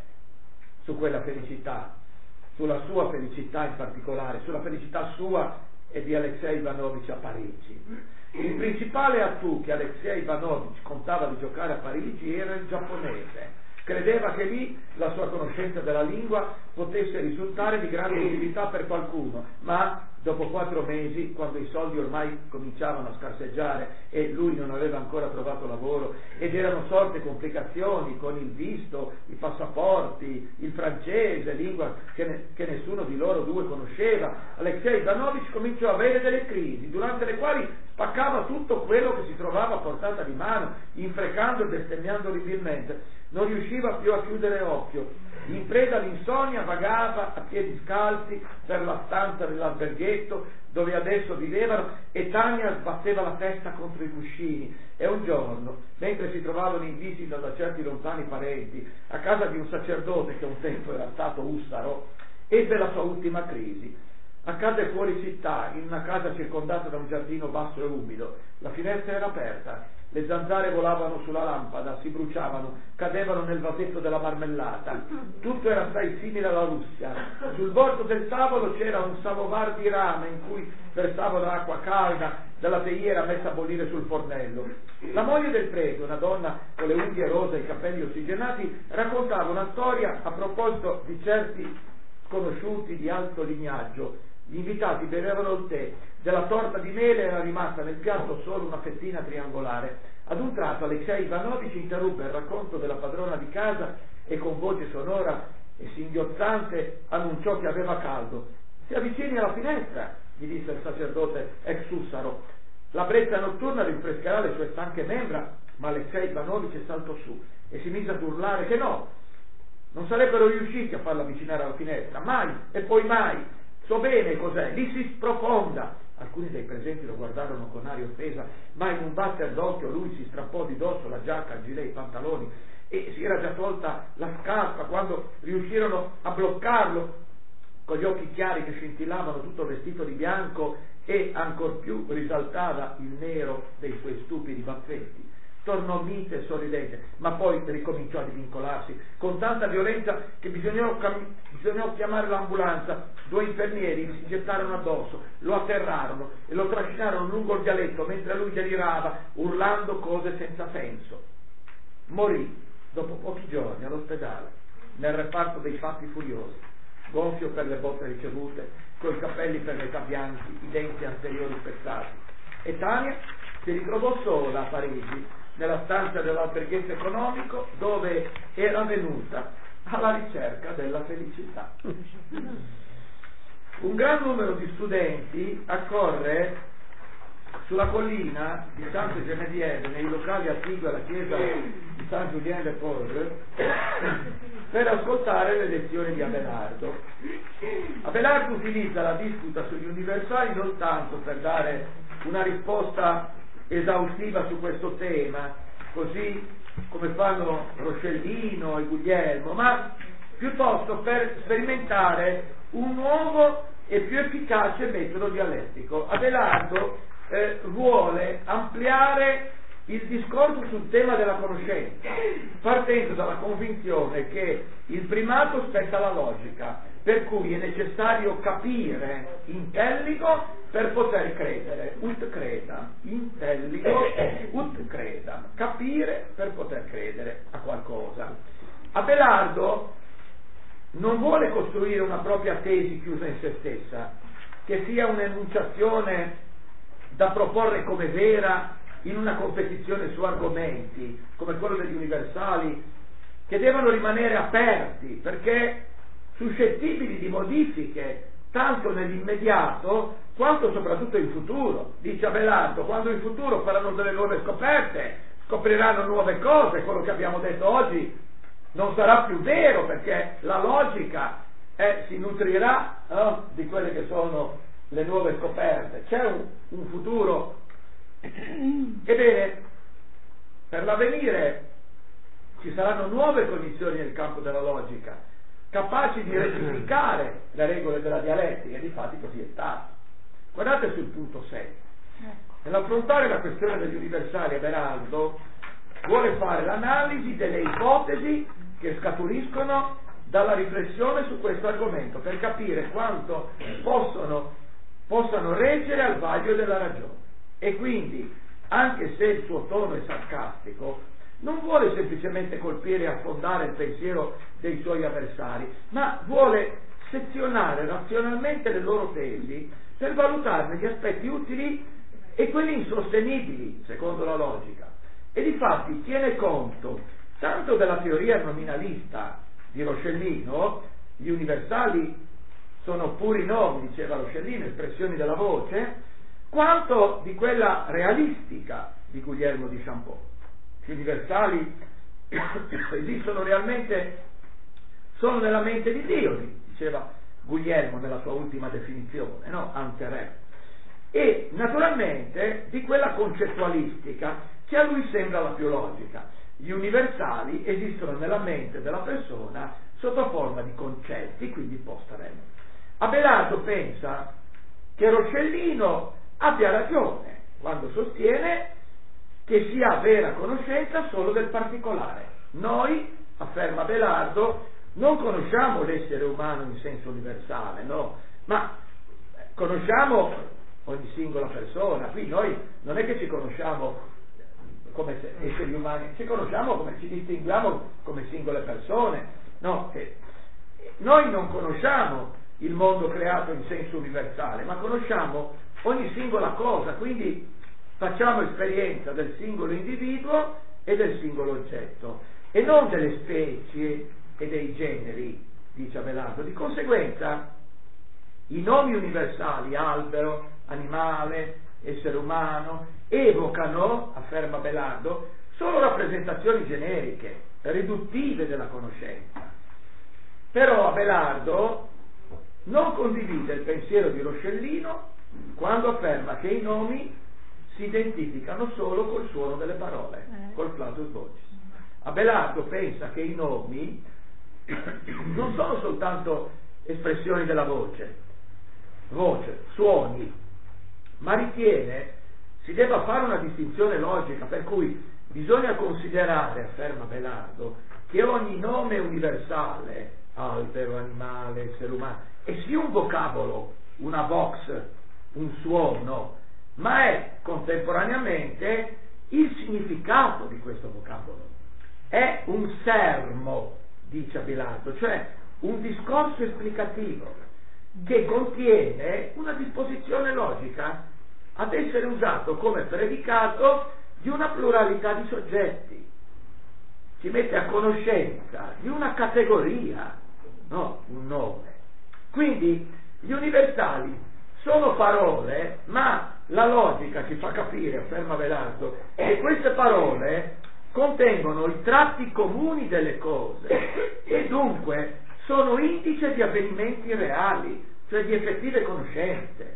su quella felicità, sulla sua felicità in particolare, sulla felicità sua e di Alexei Ivanovich a Parigi. Il principale attu che Alexei Ivanovich contava di giocare a Parigi era il giapponese. Credeva che lì la sua conoscenza della lingua potesse risultare di grande utilità per qualcuno, ma dopo quattro mesi, quando i soldi ormai cominciavano a scarseggiare e lui non aveva ancora trovato lavoro ed erano sorte complicazioni con il visto, i passaporti, il francese, lingua che, ne, che nessuno di loro due conosceva, Alexei Ivanovich cominciò a avere delle crisi, durante le quali spaccava tutto quello che si trovava a portata di mano, infrecando e bestemmiando orribilmente. Non riusciva più a chiudere occhio, in preda all'insonnia vagava a piedi scalzi per la stanza dell'alberghetto dove adesso vivevano e Tania sbatteva la testa contro i cuscini. E un giorno, mentre si trovavano in visita da certi lontani parenti a casa di un sacerdote che un tempo era stato ussaro, ebbe la sua ultima crisi. Accadde fuori città, in una casa circondata da un giardino basso e umido. La finestra era aperta, le zanzare volavano sulla lampada, si bruciavano, cadevano nel vasetto della marmellata. Tutto era assai simile alla Russia. Sul bordo del tavolo c'era un samovar di rame in cui versavano acqua calda dalla teiera messa a bollire sul fornello. La moglie del prete, una donna con le unghie rose e i capelli ossigenati, raccontava una storia a proposito di certi sconosciuti di alto lignaggio. Gli invitati bevevano il tè, della torta di mele era rimasta nel piatto solo una fettina triangolare. Ad un tratto Alexei Ivanovich interruppe il racconto della padrona di casa e con voce sonora e singhiozzante annunciò che aveva caldo. Si avvicini alla finestra, gli disse il sacerdote ex ussaro. La brezza notturna rinfrescherà le sue stanche membra, ma Alexei Ivanovich saltò su e si mise ad urlare che no, non sarebbero riusciti a farla avvicinare alla finestra, mai e poi mai. So bene cos'è, lì si sprofonda. Alcuni dei presenti lo guardarono con aria offesa, ma in un batter d'occhio lui si strappò di dosso la giacca, il gilet, i pantaloni e si era già tolta la scarpa quando riuscirono a bloccarlo con gli occhi chiari che scintillavano, tutto vestito di bianco e ancor più risaltava il nero dei suoi stupidi baffetti. Tornò mite e sorridente, ma poi ricominciò a divincolarsi con tanta violenza che bisognò, cam- bisognò chiamare l'ambulanza. Due infermieri gli si gettarono addosso, lo atterrarono e lo trascinarono lungo il vialetto mentre lui delirava, urlando cose senza senso. Morì dopo pochi giorni all'ospedale, nel reparto dei fatti furiosi, gonfio per le botte ricevute, coi capelli per metà bianchi, i denti anteriori spezzati. E Tania si ritrovò sola a Parigi, nella stanza dell'alberghetto economico dove era venuta alla ricerca della felicità. Un gran numero di studenti accorre sulla collina di Sante Genevieve, nei locali attigui alla chiesa di Saint Julien le Pauvres, per ascoltare le lezioni di Abelardo. Abelardo utilizza la disputa sugli universali non tanto per dare una risposta esaustiva su questo tema, così come fanno Roscellino e Guglielmo, ma piuttosto per sperimentare un nuovo e più efficace metodo dialettico. Abelardo eh, vuole ampliare il discorso sul tema della conoscenza, partendo dalla convinzione che il primato spetta alla logica, per cui è necessario capire, intelligo, per poter credere, ut credam, intelligo, ut credam, capire per poter credere a qualcosa. Abelardo non vuole costruire una propria tesi chiusa in se stessa, che sia un'enunciazione da proporre come vera in una competizione su argomenti, come quello degli universali, che devono rimanere aperti, perché suscettibili di modifiche, tanto nell'immediato quanto soprattutto in futuro. Dice Abelardo, quando in futuro faranno delle nuove scoperte, scopriranno nuove cose, quello che abbiamo detto oggi non sarà più vero, perché la logica eh, si nutrirà eh, di quelle che sono le nuove scoperte. C'è un, un futuro Ebbene, per l'avvenire ci saranno nuove cognizioni nel campo della logica, capaci di rettificare le regole della dialettica, e difatti così è stato. Guardate sul punto sei. Nell'affrontare la questione degli universali, Abelardo vuole fare l'analisi delle ipotesi che scaturiscono dalla riflessione su questo argomento, per capire quanto possono, possano reggere al vaglio della ragione. E quindi, anche se il suo tono è sarcastico, non vuole semplicemente colpire e affondare il pensiero dei suoi avversari, ma vuole sezionare razionalmente le loro tesi per valutarne gli aspetti utili e quelli insostenibili, secondo la logica. E difatti tiene conto tanto della teoria nominalista di Roscellino, gli universali sono puri nomi, diceva Roscellino, espressioni della voce, quanto di quella realistica di Guglielmo di Champeau. Gli universali esistono realmente, sono nella mente di Dio, diceva Guglielmo nella sua ultima definizione, no? Ante re. E naturalmente di quella concettualistica che a lui sembra la più logica. Gli universali esistono nella mente della persona sotto forma di concetti, quindi post-rem. Abelardo pensa che Roscellino abbia ragione quando sostiene che si ha vera conoscenza solo del particolare. Noi, afferma Abelardo, non conosciamo l'essere umano in senso universale, no, ma conosciamo ogni singola persona. Qui noi non è che ci conosciamo come esseri umani, ci conosciamo come ci distinguiamo come singole persone, no, che noi non conosciamo il mondo creato in senso universale, ma conosciamo ogni singola cosa, quindi facciamo esperienza del singolo individuo e del singolo oggetto, e non delle specie e dei generi, dice Abelardo. Di conseguenza i nomi universali, albero, animale, essere umano, evocano, afferma Abelardo, solo rappresentazioni generiche, riduttive della conoscenza. Però Abelardo non condivide il pensiero di Roscellino quando afferma che i nomi si identificano solo col suono delle parole, col flatus vocis. Abelardo pensa che i nomi non sono soltanto espressioni della voce, voce, suoni, ma ritiene si debba fare una distinzione logica, per cui bisogna considerare, afferma Abelardo, che ogni nome universale, albero, animale, essere umano, è sì un vocabolo, una vox, un suono, ma è contemporaneamente il significato di questo vocabolo. È un sermo, dice Abelardo, cioè un discorso esplicativo che contiene una disposizione logica ad essere usato come predicato di una pluralità di soggetti. Ci mette a conoscenza di una categoria, no, un nome. Quindi gli universali sono parole, ma la logica ci fa capire, afferma Abelardo, che queste parole contengono i tratti comuni delle cose e dunque sono indice di avvenimenti reali, cioè di effettive conoscenze.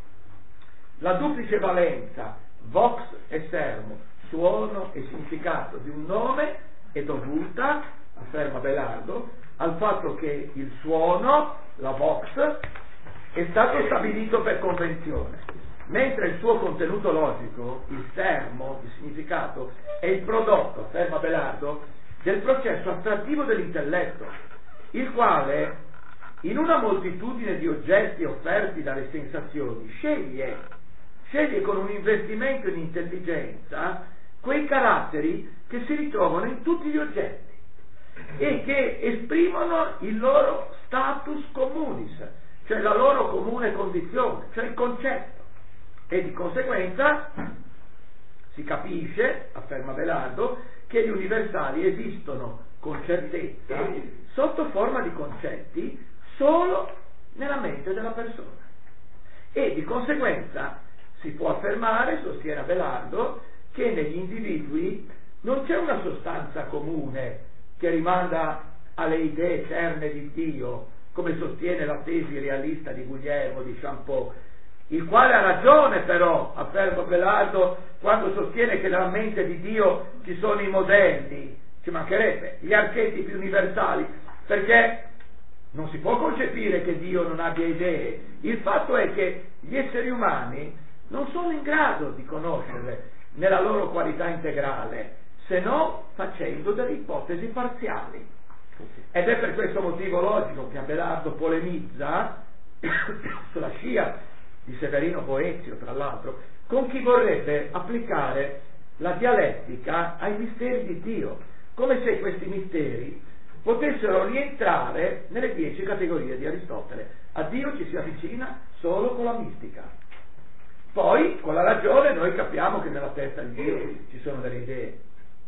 La duplice valenza, vox e sermo, suono e significato di un nome, è dovuta, afferma Abelardo, al fatto che il suono, la vox, è stato stabilito per convenzione, mentre il suo contenuto logico, il sermo, il significato, è il prodotto, afferma Abelardo, del processo astrattivo dell'intelletto, il quale, in una moltitudine di oggetti offerti dalle sensazioni, sceglie, sceglie con un investimento in intelligenza quei caratteri che si ritrovano in tutti gli oggetti e che esprimono il loro status communis, cioè la loro comune condizione, cioè il concetto, e di conseguenza si capisce, afferma Abelardo, che gli universali esistono con certezza sotto forma di concetti solo nella mente della persona, e di conseguenza si può affermare, sostiene Abelardo, che negli individui non c'è una sostanza comune che rimanda alle idee eterne di Dio, come sostiene la tesi realista di Guglielmo di Champeau, il quale ha ragione però, afferma Abelardo, quando sostiene che nella mente di Dio ci sono i modelli, ci mancherebbe, gli archetipi universali, perché non si può concepire che Dio non abbia idee. Il fatto è che gli esseri umani non sono in grado di conoscerle nella loro qualità integrale, se non facendo delle ipotesi parziali. Ed è per questo motivo logico che Abelardo polemizza sulla scia di Severino Boezio, tra l'altro, con chi vorrebbe applicare la dialettica ai misteri di Dio, come se questi misteri potessero rientrare nelle dieci categorie di Aristotele. A Dio ci si avvicina solo con la mistica. Poi, con la ragione, noi capiamo che nella testa di Dio ci sono delle idee.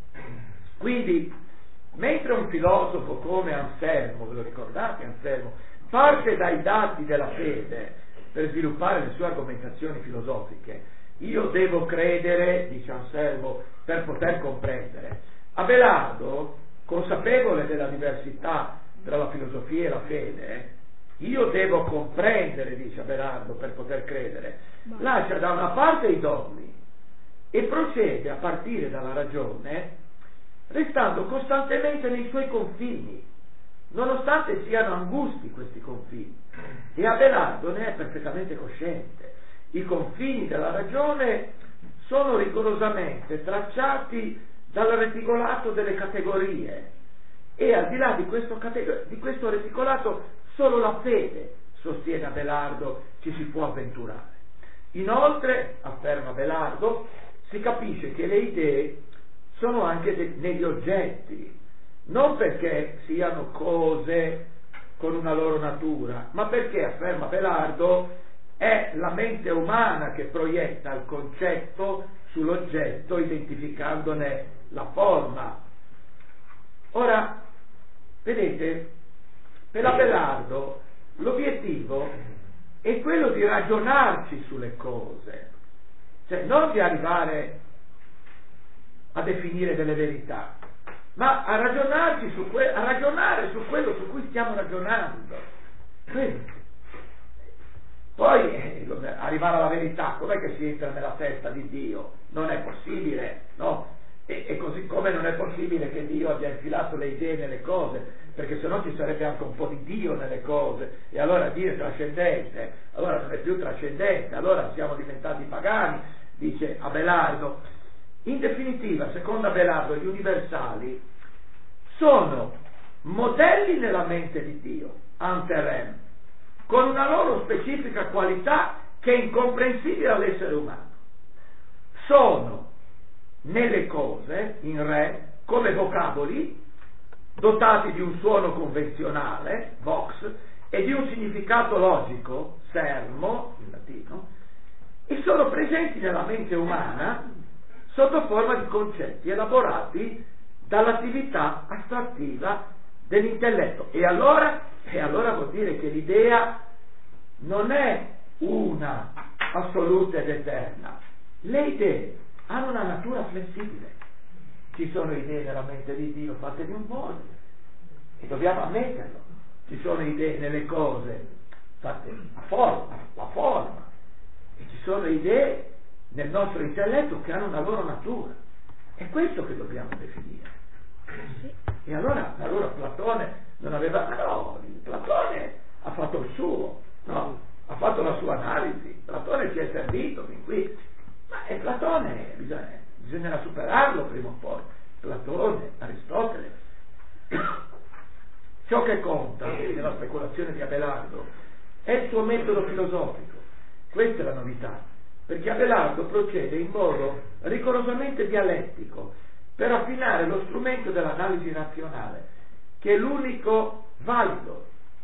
Quindi, mentre un filosofo come Anselmo, ve lo ricordate Anselmo, parte dai dati della fede per sviluppare le sue argomentazioni filosofiche, io devo credere, dice Anselmo, per poter comprendere. Abelardo, consapevole della diversità tra la filosofia e la fede, io devo comprendere, dice Abelardo, per poter credere, lascia da una parte i dogmi e procede a partire dalla ragione, restando costantemente nei suoi confini, nonostante siano angusti questi confini. E Abelardo ne è perfettamente cosciente. I confini della ragione sono rigorosamente tracciati dal reticolato delle categorie, e al di là di questo, categ- di questo reticolato solo la fede, sostiene Abelardo, ci si può avventurare. Inoltre, afferma Abelardo, si capisce che le idee sono anche de- negli oggetti, non perché siano cose con una loro natura, ma perché, afferma Abelardo, è la mente umana che proietta il concetto sull'oggetto identificandone la forma. Ora, vedete, per Abelardo l'obiettivo è quello di ragionarci sulle cose, cioè non di arrivare a definire delle verità, ma a ragionarci su que- a ragionare su quello su cui stiamo ragionando. Quindi, poi eh, arrivare alla verità, com'è che si entra nella testa di Dio? Non è possibile, no? E, e così come non è possibile che Dio abbia infilato le idee nelle cose, perché sennò ci sarebbe anche un po' di Dio nelle cose, e allora Dio è trascendente, allora non è più trascendente, allora siamo diventati pagani, dice Abelardo. In definitiva, secondo Abelardo, gli universali sono modelli nella mente di Dio, anterem, con una loro specifica qualità che è incomprensibile all'essere umano. Sono nelle cose, in re, come vocaboli, dotati di un suono convenzionale, vox, e di un significato logico, sermo, in latino, e sono presenti nella mente umana sotto forma di concetti elaborati dall'attività astrattiva dell'intelletto. E allora, e allora vuol dire che l'idea non è una assoluta ed eterna. Le idee hanno una natura flessibile. Ci sono idee nella mente di Dio fatte di un modo, e dobbiamo ammetterlo. Ci sono idee nelle cose fatte a forma, la forma, e ci sono idee nel nostro intelletto che hanno una loro natura. È questo che dobbiamo definire. E allora, allora Platone non aveva, no, Platone ha fatto il suo, no, ha fatto la sua analisi, Platone ci è servito fin qui, ma è Platone, bisogna, bisognerà superarlo prima o poi. Platone, Aristotele. Ciò che conta nella speculazione di Abelardo è il suo metodo filosofico. Questa è la novità, perché Abelardo procede in modo rigorosamente dialettico per affinare lo strumento dell'analisi razionale, che è l'unico valido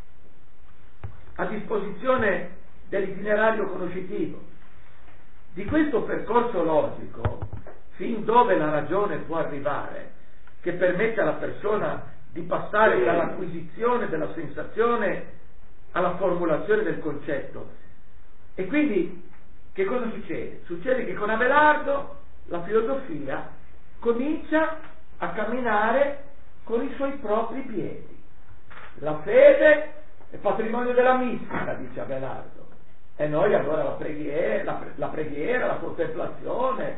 a disposizione dell'itinerario conoscitivo. Di questo percorso logico, fin dove la ragione può arrivare, che permette alla persona di passare dall'acquisizione della sensazione alla formulazione del concetto. E quindi che cosa succede? Succede che con Abelardo la filosofia comincia a camminare con i suoi propri piedi. La fede è patrimonio della mistica, dice Abelardo, e noi allora la preghiera, la, la, preghiera, la contemplazione,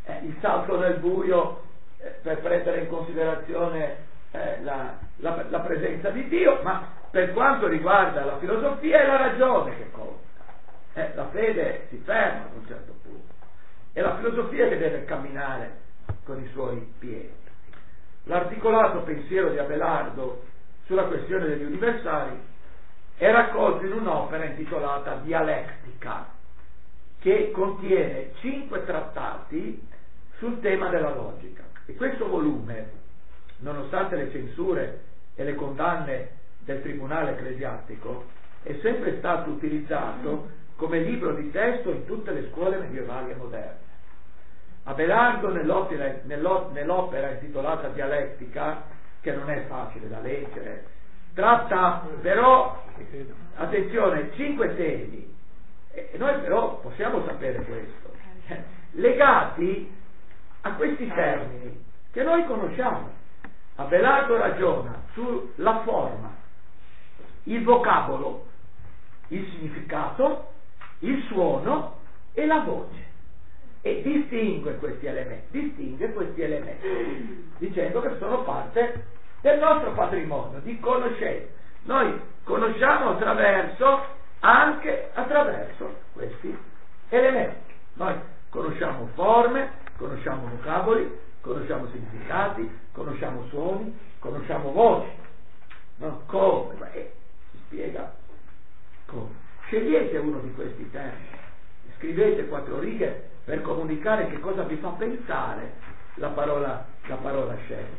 eh, il salto nel buio eh, per prendere in considerazione eh, la, la, la presenza di Dio, ma per quanto riguarda la filosofia è la ragione che conta. Eh, la fede si ferma ad un certo punto, è la filosofia che deve camminare con i suoi piedi. L'articolato pensiero di Abelardo sulla questione degli universali è raccolto in un'opera intitolata Dialettica, che contiene cinque trattati sul tema della logica. E questo volume, nonostante le censure e le condanne del tribunale ecclesiastico, è sempre stato utilizzato come libro di testo in tutte le scuole medievali e moderne. Abelardo, nell'opera, nell'opera intitolata Dialettica, che non è facile da leggere, tratta però, attenzione, cinque temi, e noi però possiamo sapere questo, legati a questi termini che noi conosciamo. Abelardo ragiona sulla forma, il vocabolo, il significato, il suono e la voce, e distingue questi elementi, distingue questi elementi, dicendo che sono parte del nostro patrimonio di conoscenza. Noi conosciamo attraverso, anche attraverso questi elementi. Noi conosciamo forme, conosciamo vocaboli, conosciamo significati, conosciamo suoni, conosciamo voci. No? Come? Ma eh, si spiega come. Scegliete uno di questi termini, scrivete quattro righe per comunicare che cosa vi fa pensare la parola, la parola scelta.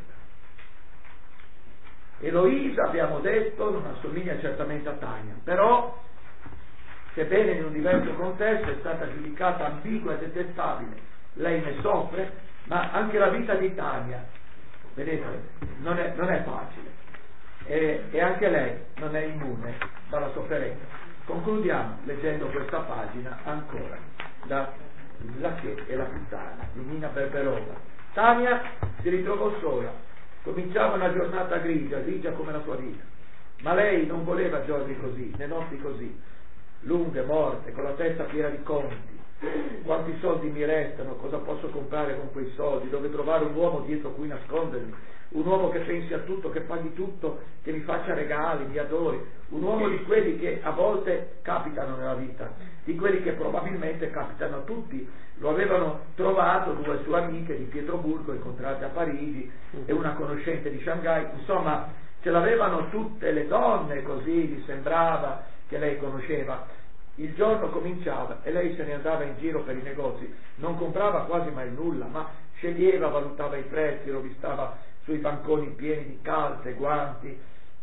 Eloisa, abbiamo detto, non assomiglia certamente a Tania, però, sebbene in un diverso contesto, è stata giudicata ambigua e detestabile. Lei ne soffre, ma anche la vita di Tania, vedete, non è, non è facile, e, e anche lei non è immune dalla sofferenza. Concludiamo leggendo questa pagina ancora, la, la che e la puttana di Nina Berberova. Tania si ritrovò sola, cominciava una giornata grigia, grigia come la sua vita, ma lei non voleva giorni così, né notti così, lunghe, morte, con la testa piena di conti. Quanti soldi mi restano? Cosa posso comprare con quei soldi? Dove trovare un uomo dietro cui nascondermi? Un uomo che pensi a tutto, che paghi tutto, che mi faccia regali, mi adori, un uomo di quelli che a volte capitano nella vita, di quelli che probabilmente capitano a tutti. Lo avevano trovato due sue amiche di Pietroburgo incontrate a Parigi e una conoscente di Shanghai, insomma ce l'avevano tutte le donne, così gli sembrava che lei conosceva. Il giorno cominciava e lei se ne andava in giro per i negozi, non comprava quasi mai nulla, ma sceglieva, valutava i prezzi, rovistava sui banconi pieni di calze, guanti,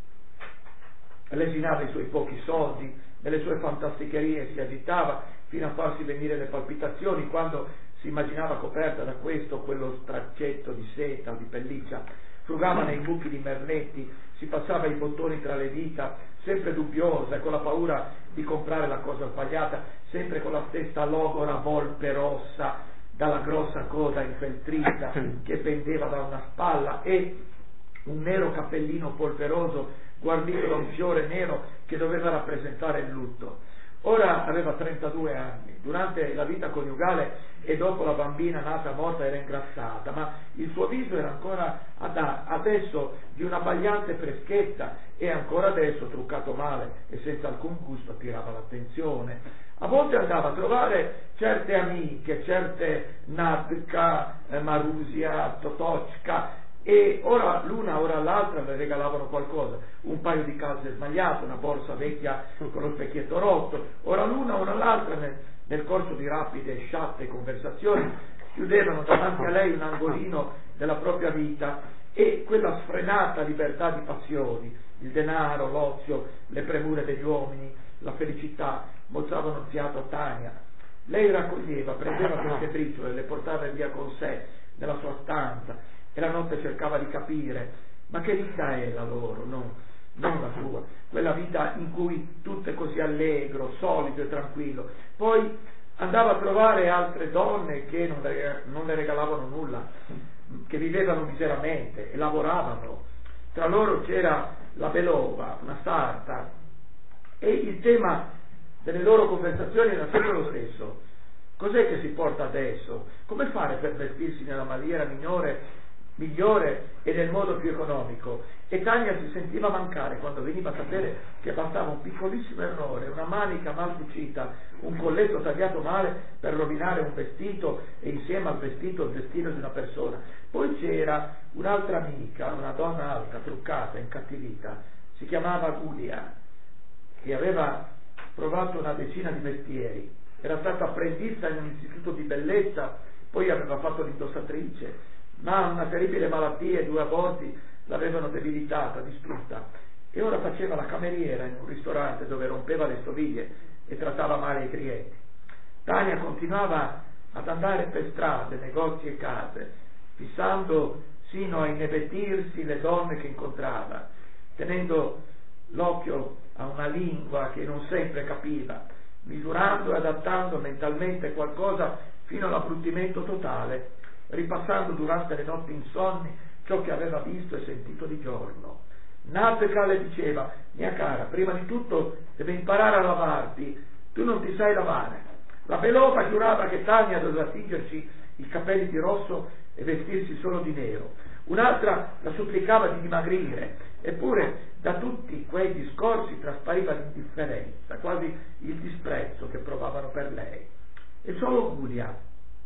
lesinava i suoi pochi soldi, nelle sue fantasticherie si agitava fino a farsi venire le palpitazioni quando si immaginava coperta da questo o quello straccetto di seta o di pelliccia, frugava nei buchi di merletti, si passava i bottoni tra le dita, sempre dubbiosa e con la paura di comprare la cosa sbagliata, sempre con la stessa logora volpe rossa dalla grossa coda infeltrita che pendeva da una spalla e un nero cappellino polveroso guarnito da un fiore nero che doveva rappresentare il lutto. Ora aveva trentadue anni, durante la vita coniugale e dopo la bambina nata morta era ingrassata, ma il suo viso era ancora adesso di una abbagliante freschezza e ancora adesso truccato male e senza alcun gusto attirava l'attenzione. A volte andava a trovare certe amiche, certe Nadka, eh, Marusia, Totochka, e ora l'una ora l'altra le regalavano qualcosa, un paio di calze smagliate, una borsa vecchia con lo specchietto rotto. Ora l'una ora l'altra nel, nel corso di rapide e sciatte conversazioni chiudevano davanti a lei un angolino della propria vita e quella sfrenata libertà di passioni, il denaro, l'ozio, le premure degli uomini, la felicità mozzavano fiato a Tania. Lei raccoglieva, prendeva queste briciole, le portava via con sé nella sua stanza e la notte cercava di capire, ma che vita è la loro, no, non la sua, quella vita in cui tutto è così allegro, solido e tranquillo. Poi andava a trovare altre donne che non le, non le regalavano nulla, che vivevano miseramente e lavoravano. Tra loro c'era la Belova, una sarta, e il tema delle loro conversazioni era sempre lo stesso: cos'è che si porta adesso? Come fare per vestirsi nella maniera migliore, migliore e nel modo più economico? E Tania si sentiva mancare quando veniva a sapere che bastava un piccolissimo errore, una manica mal cucita, un colletto tagliato male per rovinare un vestito e insieme al vestito il destino di una persona. Poi c'era un'altra amica, una donna alta, truccata, incattivita, si chiamava Gulia, che aveva provato una decina di mestieri, era stata apprendista in un istituto di bellezza, poi aveva fatto l'indossatrice, ma una terribile malattia e due aborti l'avevano debilitata, distrutta, e ora faceva la cameriera in un ristorante dove rompeva le stoviglie e trattava male i clienti. Tania continuava ad andare per strade, negozi e case, fissando sino a inebettirsi le donne che incontrava, tenendo l'occhio a una lingua che non sempre capiva, misurando e adattando mentalmente qualcosa fino all'abbruttimento totale, ripassando durante le notti insonni ciò che aveva visto e sentito di giorno. Nadeca le diceva: mia cara, prima di tutto devi imparare a lavarti, tu non ti sai lavare. La Belova giurava che Tania doveva tingersi i capelli di rosso e vestirsi solo di nero. Un'altra la supplicava di dimagrire, eppure da tutti quei discorsi traspariva l'indifferenza, quasi il disprezzo che provavano per lei. E solo Giulia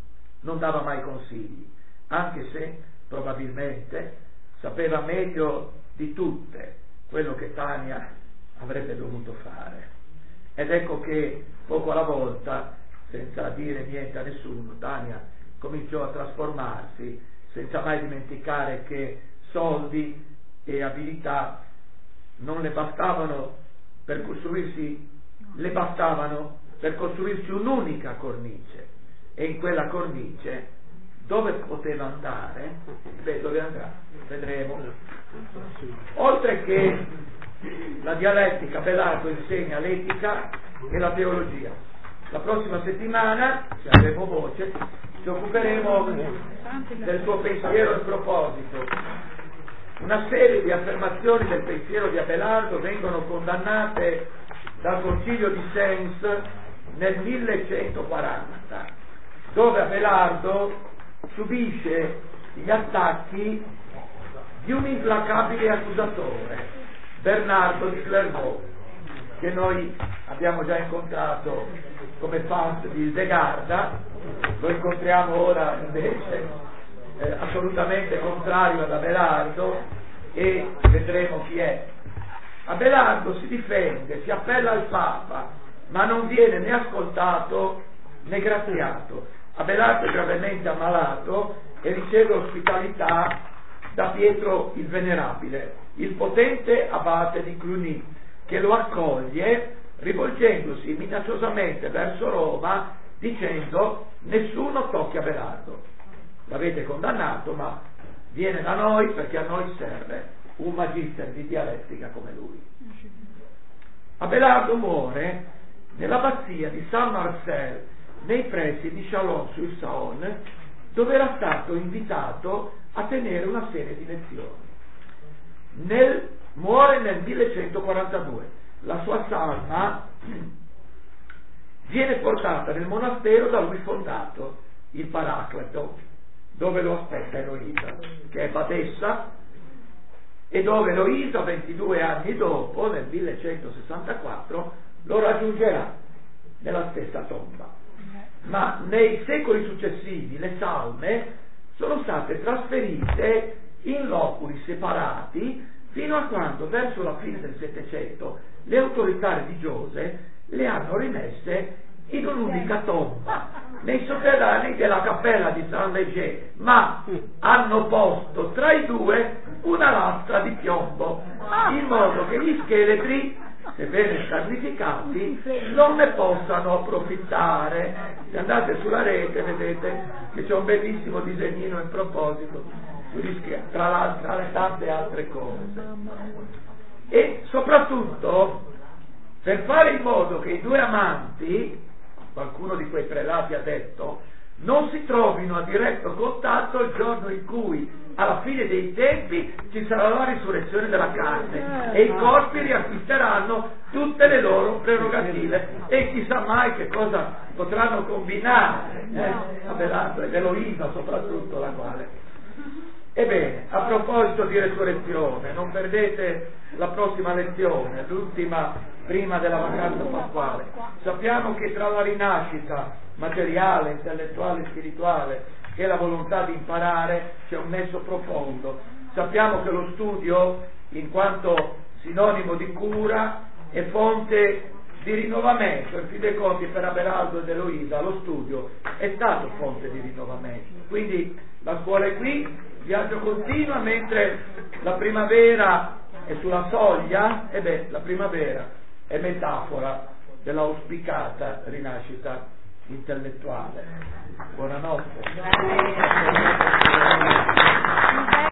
non dava mai consigli, anche se probabilmente sapeva meglio di tutte quello che Tania avrebbe dovuto fare. Ed ecco che poco alla volta, senza dire niente a nessuno, Tania cominciò a trasformarsi, senza mai dimenticare che soldi e abilità non le bastavano per costruirsi, le bastavano per costruirsi un'unica cornice, e in quella cornice dove poteva andare? Beh, dove andrà? Vedremo. Oltre che la dialettica, Belardo insegna l'etica e la teologia. La prossima settimana, se avremo voce, ci occuperemo del suo pensiero e proposito. Una serie di affermazioni del pensiero di Abelardo vengono condannate dal Concilio di Sens nel millecentoquaranta, dove Abelardo subisce gli attacchi di un implacabile accusatore, Bernardo di Clairvaux, che noi abbiamo già incontrato come fans di Hildegarda. Lo incontriamo ora invece eh, assolutamente contrario ad Abelardo, e vedremo chi è. Abelardo si difende, si appella al Papa, ma non viene né ascoltato né graziato. Abelardo è gravemente ammalato e riceve ospitalità da Pietro il Venerabile, il potente abate di Cluny, che lo accoglie rivolgendosi minacciosamente verso Roma dicendo: nessuno tocchi Abelardo, l'avete condannato, ma viene da noi perché a noi serve un magister di dialettica come lui. Abelardo muore nell'abbazia di Saint-Marcel, nei pressi di Chalon-sur-Saône, dove era stato invitato a tenere una serie di lezioni. Nel, muore nel millecentoquarantadue. La sua salma viene portata nel monastero da lui fondato, il Paracleto, dove lo aspetta Eloisa, che è badessa, e dove Eloisa, ventidue anni dopo, nel millecentosessantaquattro, lo raggiungerà nella stessa tomba. Ma nei secoli successivi le salme sono state trasferite in loculi separati fino a quando, verso la fine del Settecento, le autorità religiose le hanno rimesse in un'unica tomba nei sotterranei della cappella di Saint-Léger, ma hanno posto tra i due una lastra di piombo, in modo che gli scheletri, sebbene sacrificati, non ne possano approfittare. Se andate sulla rete vedete che c'è un bellissimo disegnino in proposito, tra, la, tra le tante altre cose. E soprattutto per fare in modo che i due amanti, qualcuno di quei prelati ha detto, non si trovino a diretto contatto il giorno in cui alla fine dei tempi ci sarà la risurrezione della carne e i corpi riacquisteranno tutte le loro prerogative e chissà mai che cosa potranno combinare, eh? Abelardo ed Eloisa soprattutto, la quale. Ebbene, a proposito di resurrezione, non perdete la prossima lezione, l'ultima prima della vacanza pasquale. Sappiamo che tra la rinascita materiale, intellettuale e spirituale e la volontà di imparare c'è un nesso profondo. Sappiamo che lo studio, in quanto sinonimo di cura, è fonte di rinnovamento. In fin dei conti, per Abelardo ed Eloisa lo studio è stato fonte di rinnovamento. Quindi la scuola è qui, viaggio continua, mentre la primavera è sulla soglia. E beh, la primavera è metafora dell'auspicata rinascita intellettuale. Buonanotte.